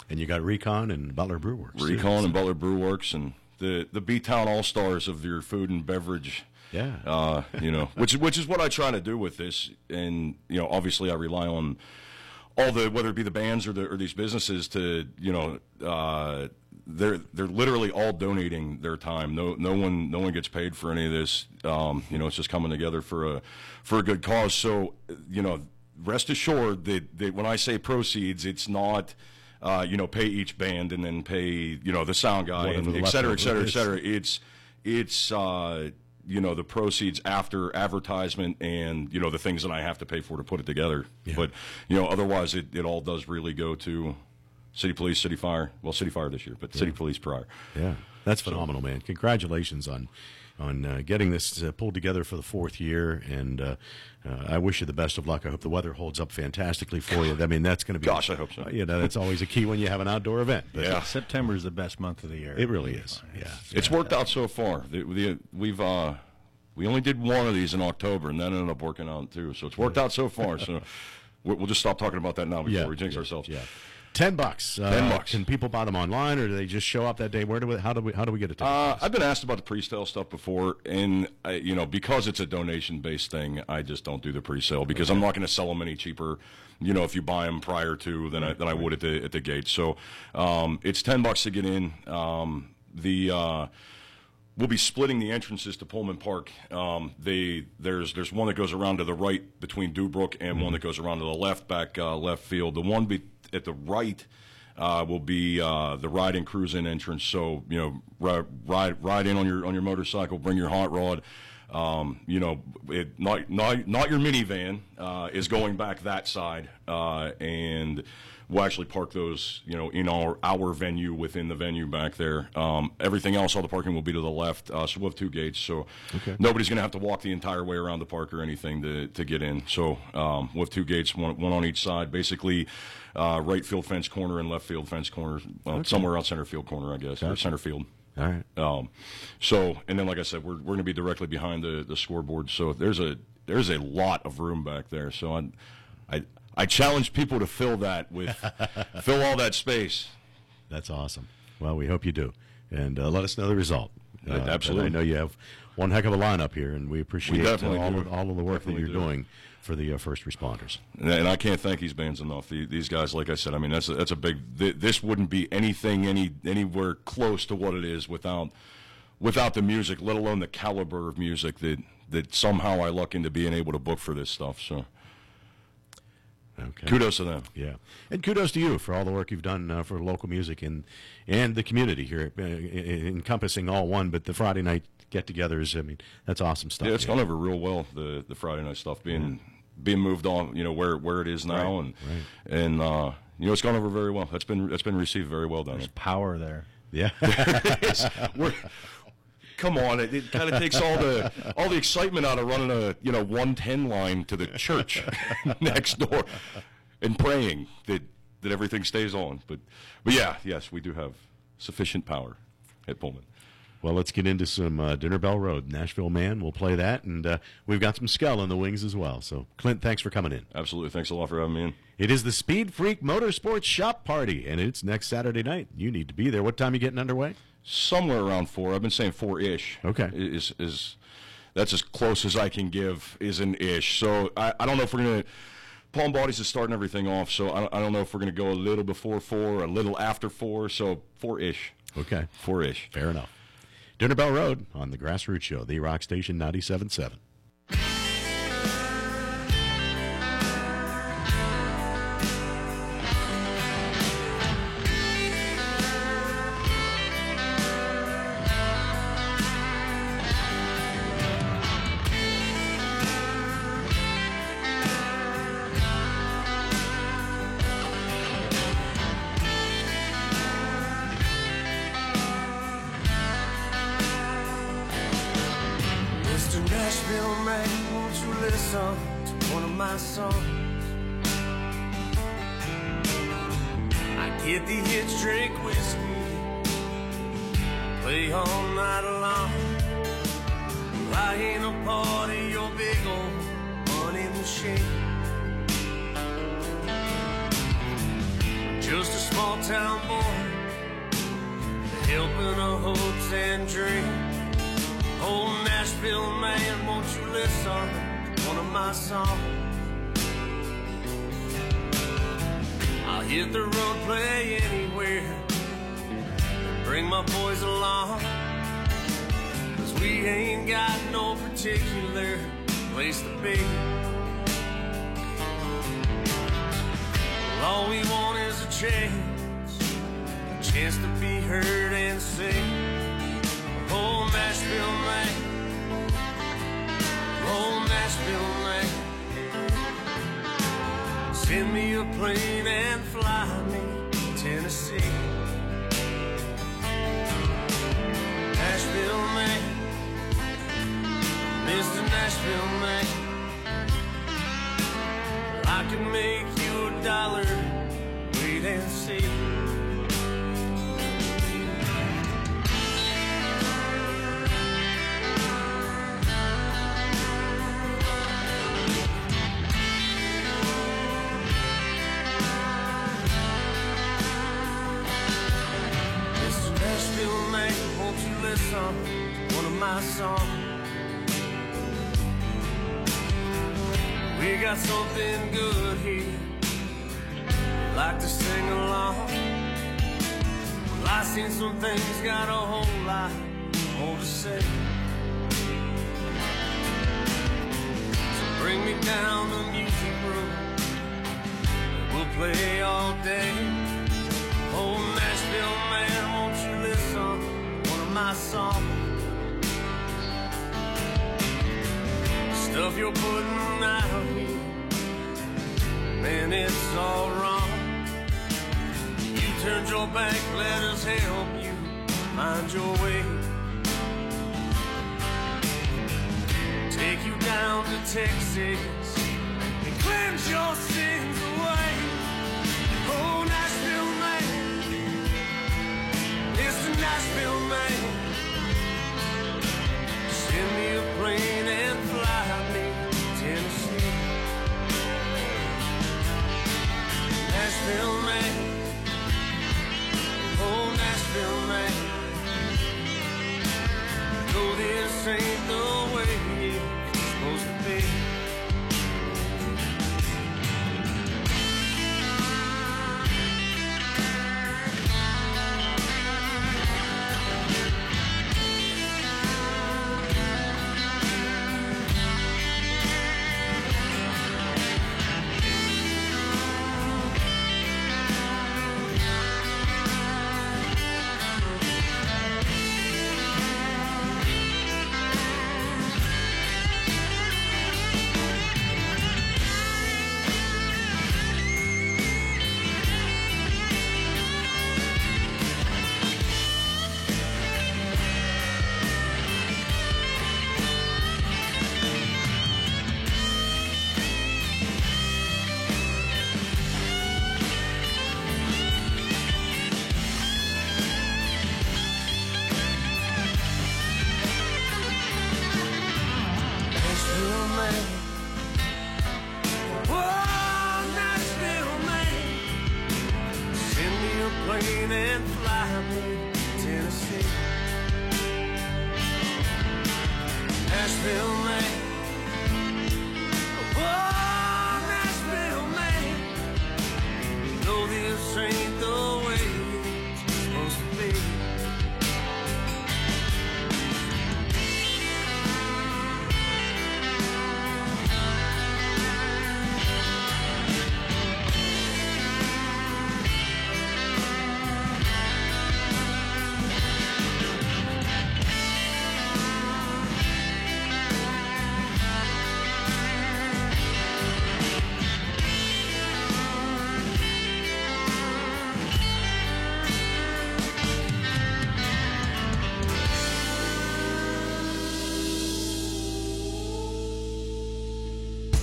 And you got Recon and Butler Brew Works. too. Recon and Butler Brew Works and the the B-Town All-Stars of your food and beverage. Yeah. Uh, you know, which which is what I try to do with this. And, you know, obviously I rely on all the, whether it be the bands or, the, or these businesses to, you know, uh, they're they're literally all donating their time. No no one no one gets paid for any of this. Um, you know, it's just coming together for a for a good cause. So, you know, rest assured that, that when I say proceeds, it's not, uh, you know, pay each band and then pay, you know, the sound guy, Whatever and the et cetera, et cetera, et leftover cetera. It's it's uh, you know, the proceeds after advertisement and, you know, the things that I have to pay for to put it together. Yeah. But, you know, otherwise it, it all does really go to City Police, City Fire. Well, City Fire this year, but City Police prior. Yeah, that's phenomenal, man. Congratulations on on uh, getting this uh, pulled together for the fourth year, and uh, uh, I wish you the best of luck. I hope the weather holds up fantastically for you. I mean, that's going to be, Gosh, I hope so. You know, that's always a key when you have an outdoor event. But Yeah. September is the best month of the year. it really is. Yeah, It's worked out so far. The, the, we've uh, we only did one of these in October, and that ended up working out too. So it's worked out so far. So we'll we'll just stop talking about that now before Yeah. we jinx ourselves. yeah. Ten bucks. Uh, Ten bucks. Can people buy them online, or do they just show up that day? Where do we? How do we? How do we get a ticket? Uh, I've been asked about the pre-sale stuff before, and I, you know, because it's a donation-based thing, I just don't do the pre-sale because I'm not going to sell them any cheaper. You know, if you buy them prior to than I than I would at the at the gate. So um, it's ten bucks to get in. Um, the uh, We'll be splitting the entrances to Pullman Park. Um, they there's there's one that goes around to the right between Dubrook, and mm-hmm. one that goes around to the left back uh, left field. The one be, at the right uh, will be uh, the ride and cruise in entrance. So you know, ride ride ride in on your on your motorcycle, bring your hot rod. Um, you know, it, not not not your minivan uh, is going back that side, uh, and we'll actually park those, you know, in our our venue within the venue back there. Um, everything else, all the parking will be to the left. Uh, so we'll have two gates, so Okay. nobody's going to have to walk the entire way around the park or anything to to get in. So um, we'll have two gates, one one on each side, basically. Uh, right field fence corner and left field fence corner, well, Okay. somewhere out center field corner, I guess, or Gotcha. center field. All right. Um, so, and then, like I said, we're we're going to be directly behind the, the scoreboard. So there's a there's a lot of room back there. So I I I challenge people to fill that with fill all that space. That's awesome. Well, we hope you do, and uh, let us know the result. Uh, Absolutely. I know you have one heck of a lineup here, and we appreciate We uh, definitely all, do. of, all of the work Definitely that you're do. doing for the uh, first responders. And, and I can't thank these bands enough. The, these guys, like I said, I mean that's a, that's a big. Th- this wouldn't be anything any anywhere close to what it is without without the music, let alone the caliber of music that that somehow I luck into being able to book for this stuff. So Okay. kudos to them. Yeah, and kudos to you for all the work you've done uh, for local music and and the community here, uh, encompassing all one. But the Friday night get-togethers, I mean, that's awesome stuff. Yeah, it's gone over real well. The the Friday night stuff being being moved on, you know, where where it is now, Right, and right. and uh, you know, it's gone over very well. That's been that's been received very well down There's there. power there. Yeah. We're, come on, it, it kind of takes all the all the excitement out of running a you know one ten line to the church next door and praying that that everything stays on. But but yeah, yes, we do have sufficient power at Pullman. Well, let's get into some uh, Dinner Bell Road. Nashville Man, we'll play that, and uh, we've got some Skell in the wings as well. So, Clint, thanks for coming in. Absolutely, thanks a lot for having me in. It is the Speed Freak Motorsports Shop Party, and it's next Saturday night. You need to be there. What time are you getting underway? Somewhere around four. I've been saying four-ish. Okay. Is is that's as close as I can give. Is an ish. So I, I don't know if we're gonna. Palm Bodies is starting everything off, so I, I don't know if we're gonna go a little before four, a little after four. So four-ish. Okay. Four-ish. Fair enough. Dinner Bell Road on the Grassroots Show, the Rock Station ninety-seven point seven. Mister Nashville man, won't you listen to one of my songs? I get the hits, drink whiskey, play all night long. Well, I ain't a part of your big old money machine. Just a small town boy, helping our hopes and dreams. Old Nashville man, won't you listen to one of my songs? I'll hit the road, play anywhere, bring my boys along, 'cause we ain't got no particular place to be. All we want is a chance, a chance to be heard and sing. Oh, Nashville man, oh, Nashville man, send me a plane and fly me to Tennessee. Nashville man, Mister Nashville man, I can make you a dollar, wait and see. Mister Nashville man, won't you listen to one of my songs? We got something good here, like to sing along. Well, I seen some things, got a whole lot more to say. So bring me down the music room, we'll play all day. Oh, Nashville man, won't you listen to one of my songs? Stuff you're putting out here, man, it's all wrong. You turned your back, let us help you find your way. Take you down to Texas and cleanse your sins away. Oh, Nashville man, it's the Nashville man, send me a plane and fly me to Tennessee. Nashville man, oh Nashville man, no, this ain't the way it's supposed to be. Plane and fly me to Tennessee. Nashville man, oh Nashville man, no, this ain't the way it's supposed to be.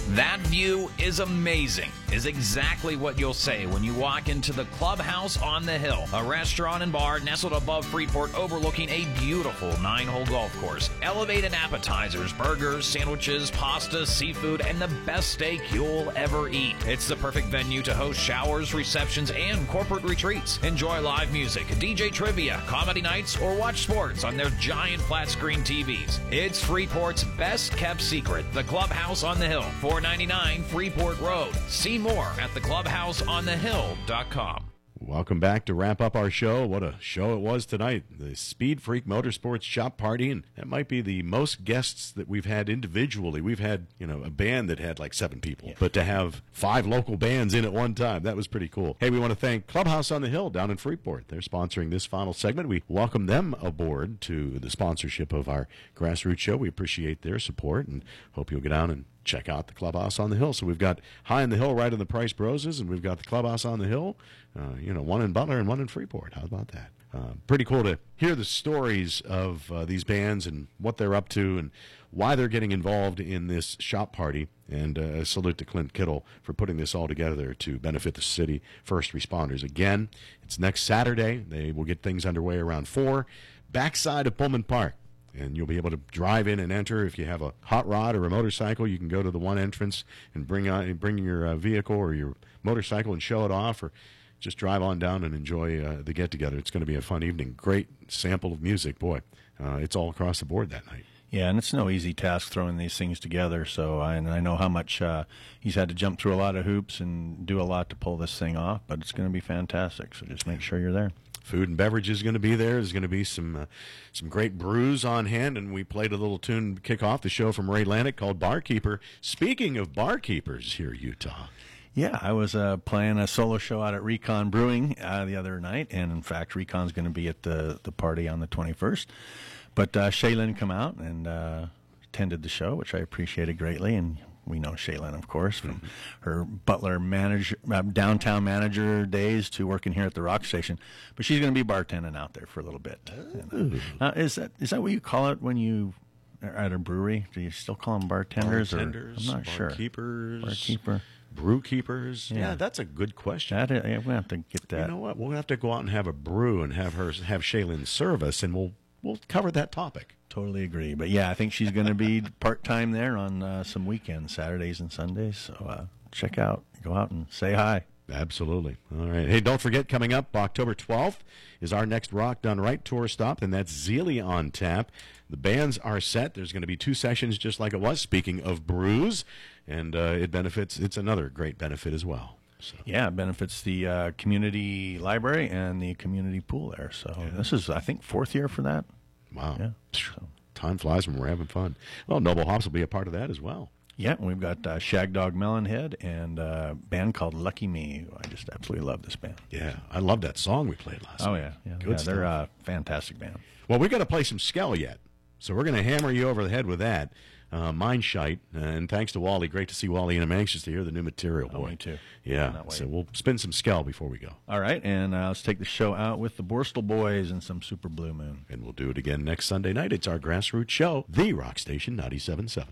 That view is amazing, is exactly what you'll say when you walk into the Clubhouse on the Hill, a restaurant and bar nestled above Freeport overlooking a beautiful nine-hole golf course. Elevated appetizers, burgers, sandwiches, pasta, seafood, and the best steak you'll ever eat. It's the perfect venue to host showers, receptions, and corporate retreats. Enjoy live music, D J trivia, comedy nights, or watch sports on their giant flat-screen T Vs. It's Freeport's best-kept secret, the Clubhouse on the Hill, four ninety-nine Freeport Road. See more at the clubhouse on the hill dot com. Welcome back to wrap up our show. What a show it was tonight. The Speed Freak Motorsports Shop Party, and that might be the most guests that we've had individually. We've had, you know, a band that had like seven people, yeah. But to have five local bands in at one time, that was pretty cool. Hey, we want to thank Clubhouse on the Hill down in Freeport. They're sponsoring this final segment. We welcome them aboard to the sponsorship of our Grassroots show. We appreciate their support and hope you'll get down and check out the Clubhouse on the Hill. So we've got High on the Hill right in the Price Broses, and we've got the Clubhouse on the Hill, uh, you know, one in Butler and one in Freeport. How about that? Uh, pretty cool to hear the stories of uh, these bands and what they're up to and why they're getting involved in this shop party. And uh, salute to Clint Kittle for putting this all together to benefit the city first responders. Again, it's next Saturday. They will get things underway around four, backside of Pullman Park. And you'll be able to drive in and enter. If you have a hot rod or a motorcycle, you can go to the one entrance and bring on, bring your uh, vehicle or your motorcycle and show it off, or just drive on down and enjoy uh, the get-together. It's going to be a fun evening. Great sample of music. Boy, uh, it's all across the board that night. Yeah, and it's no easy task throwing these things together. So I, and I know how much uh, he's had to jump through a lot of hoops and do a lot to pull this thing off, but it's going to be fantastic. So just make sure you're there. Food and beverage is going to be there. There's going to be some uh, some great brews on hand, and we played a little tune to kick off the show from Ray Lanik called Barkeeper. Speaking of barkeepers here, Utah. Yeah, I was uh, playing a solo show out at Recon Brewing uh, the other night, and in fact, Recon's going to be at the, the party on the twenty-first. But uh, Shaylin come out and uh, attended the show, which I appreciated greatly, and we know Shaylin, of course, from mm-hmm. her Butler manager, uh, downtown manager days to working here at the Rock Station. But she's going to be bartending out there for a little bit. And, uh, uh, is that is that what you call it when you are at a brewery? Do you still call them bartenders? Bartenders, or, I'm not sure. Barkeepers, barkeeper, brew keepers. Yeah. Yeah, that's a good question. That is, yeah, we'll have to get that. You know what? We'll have to go out and have a brew and have her have Shaylin serve us, and we'll we'll cover that topic. Totally agree. But, yeah, I think she's going to be part-time there on uh, some weekends, Saturdays and Sundays. So uh, check out, go out and say hi. Absolutely. All right. Hey, don't forget, coming up October twelfth is our next Rock Done Right tour stop, and that's Zealy on tap. The bands are set. There's going to be two sessions just like it was, speaking of brews, and uh, it benefits, it's another great benefit as well. So. Yeah, it benefits the uh, community library and the community pool there. So yeah. This is, I think, fourth year for that. Wow. Yeah. So. Time flies when we're having fun. Well, Noble Hops will be a part of that as well. Yeah, we've got uh, Shag Dog Melonhead and a band called Lucky Me. I just absolutely love this band. Yeah, I love that song we played last oh, night. yeah. yeah. Good yeah, stuff. They're a fantastic band. Well, we've got to play some Skell yet, so we're going to hammer you over the head with that. Uh, Mind Shite, and thanks to Wally. Great to see Wally, and I'm anxious to hear the new material. Boy. Oh, me too. Yeah, so we'll spin some Skell before we go. All right, and uh, let's take the show out with the Borstal Boys and some Super Blue Moon. And we'll do it again next Sunday night. It's our Grassroots show, The Rock Station ninety-seven point seven.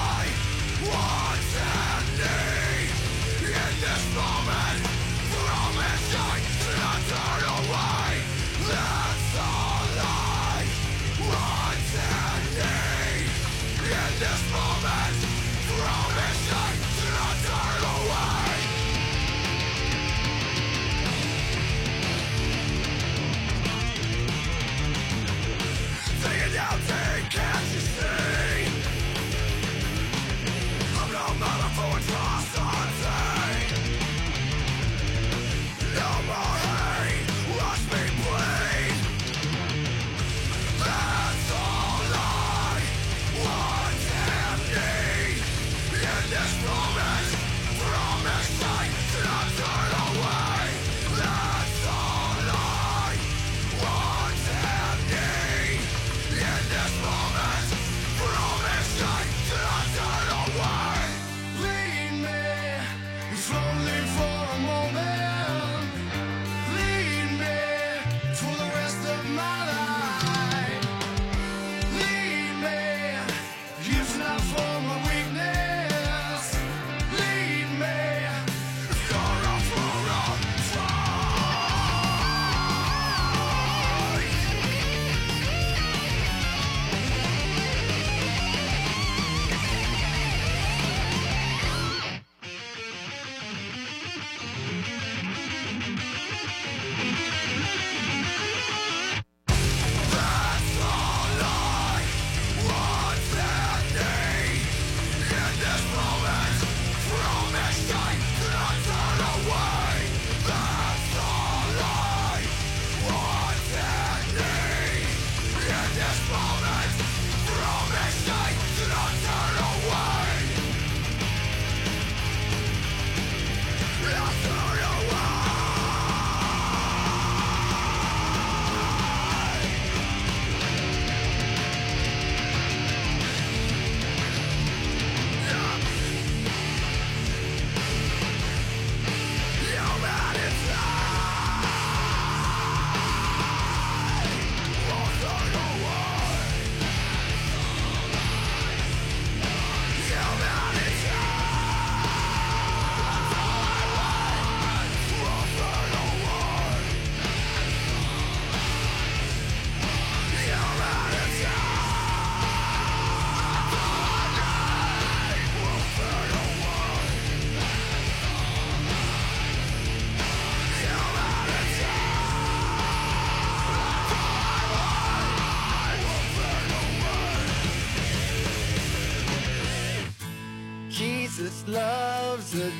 Moment, for all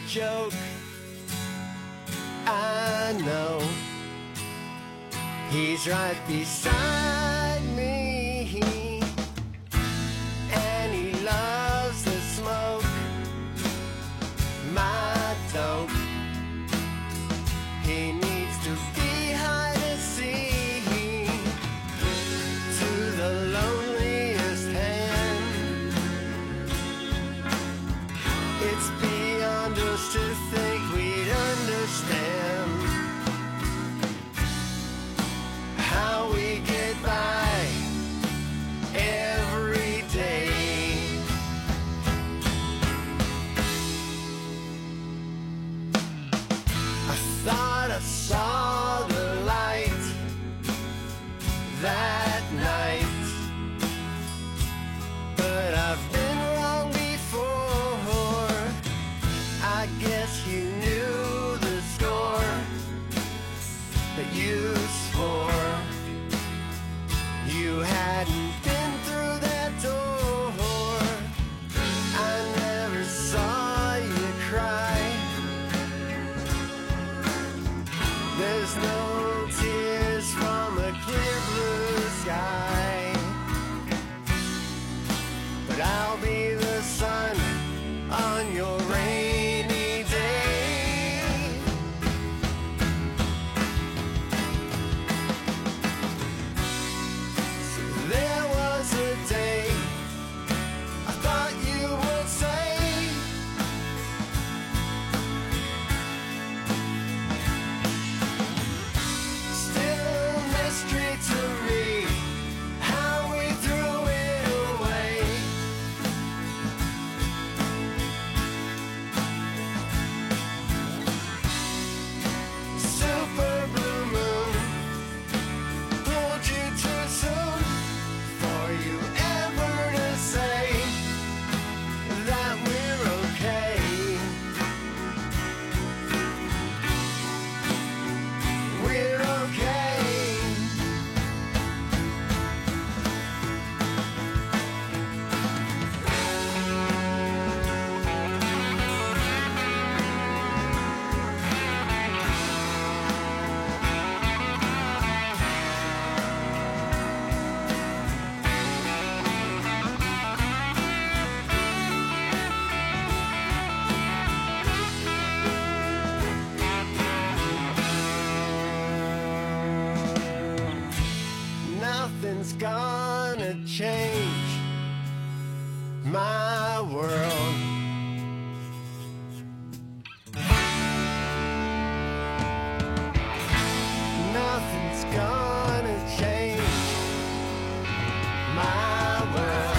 joke. I know he's right beside me, and he loves the smoke. My dope, he needs to be high to see to the loneliest hand. It's beyond us to think we'd understand how we get by every day. I thought I saw the light that night, but I've been wrong before. I guess you knew the score, that you swore you hadn't been through that door. I never saw you cry. There's no tears from a clear blue sky, but I'll be the sun on your rainy day. So there was a day I thought you would say, still a mystery to me, how we threw it away. Super blue moon pulled you too soon for you ever to say that we're okay. We're okay. Nothing's gonna change my world. Nothing's gonna change my world.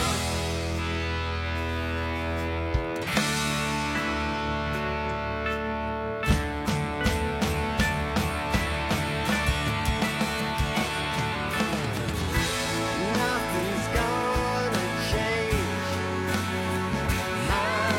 Nothing's gonna change my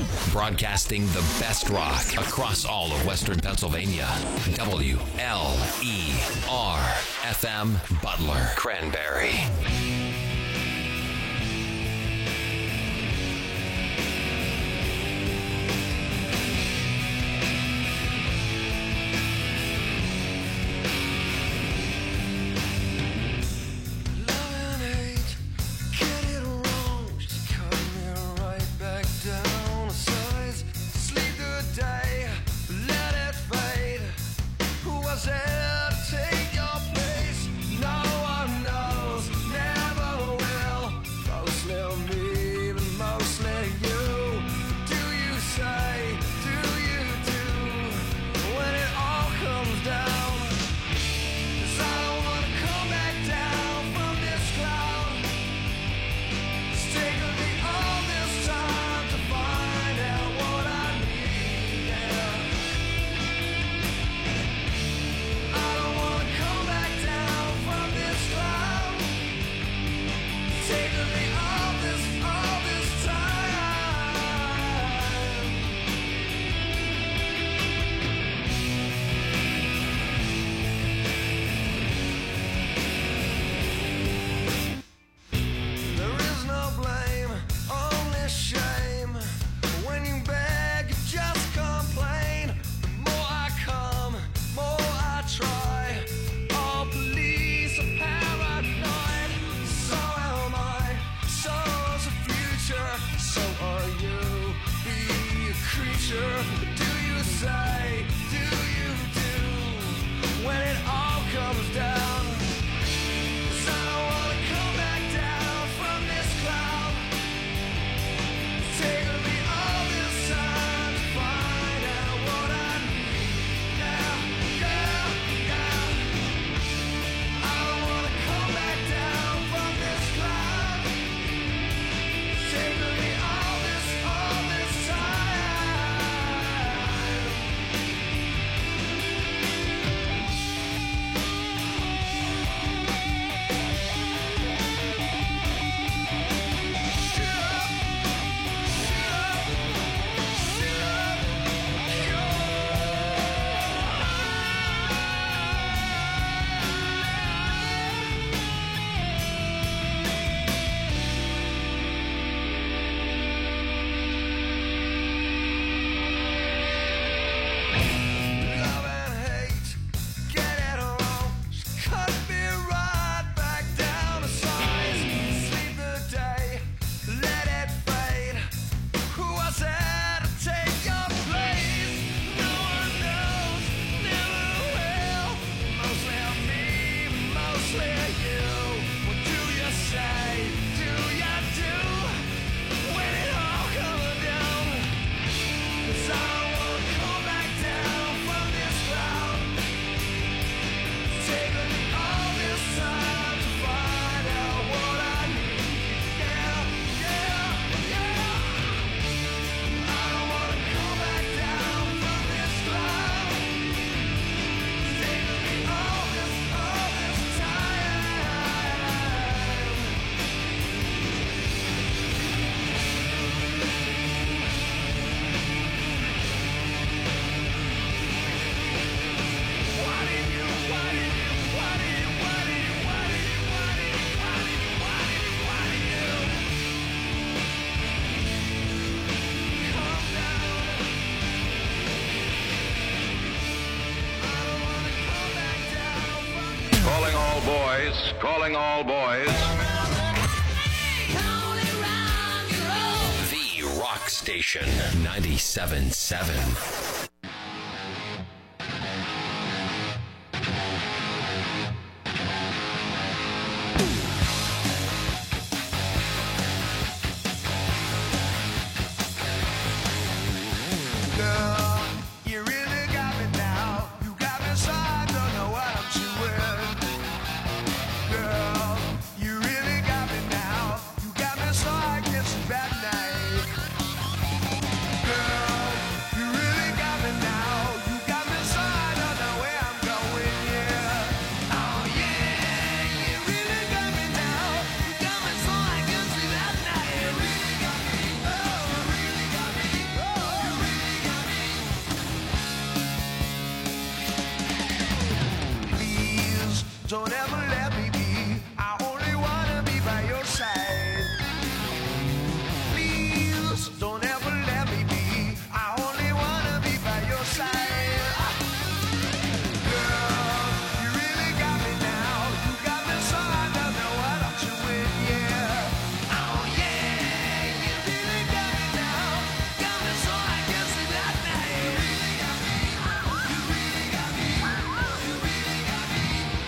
Broadcasting the best rock across all of Western Pennsylvania. W L E R F M Butler, Cranberry. Take your place. No one knows. Never boys, calling all boys. The Rock Station ninety-seven point seven. Girl, you really got don't ever let me be. I only wanna be by your side. Please don't ever let me be. I only wanna be by your side. Girl, you really got me now. You got me so I don't know what I'm doing, yeah. Oh yeah, you really got me now. Got me so I can't sleep at night. You really got me. You really got me. You really got me.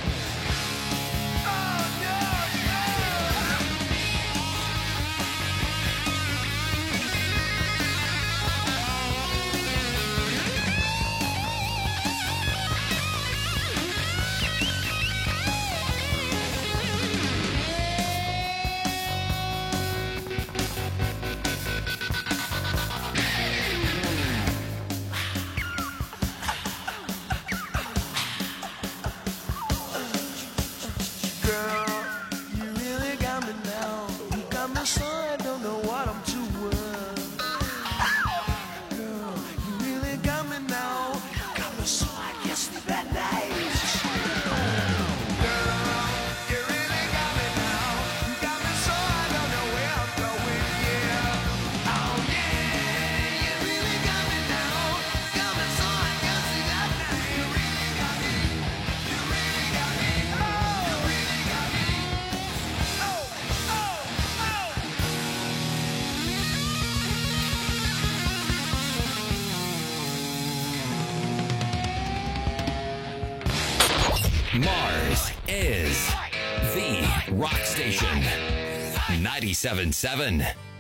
Oh no, girl, you really got me now. You got me so I don't know what I'm doing. Girl, you really got me now. Got me so I can't sleep at night. Girl, you really got me now. You got me so I don't know where I'm going, yeah. Oh yeah, you really got me now. Got me so I can't sleep at night. You really got me. You really got me. Oh, you really got me. Oh, oh, oh. Mars is the rock station. ninety-seven point seven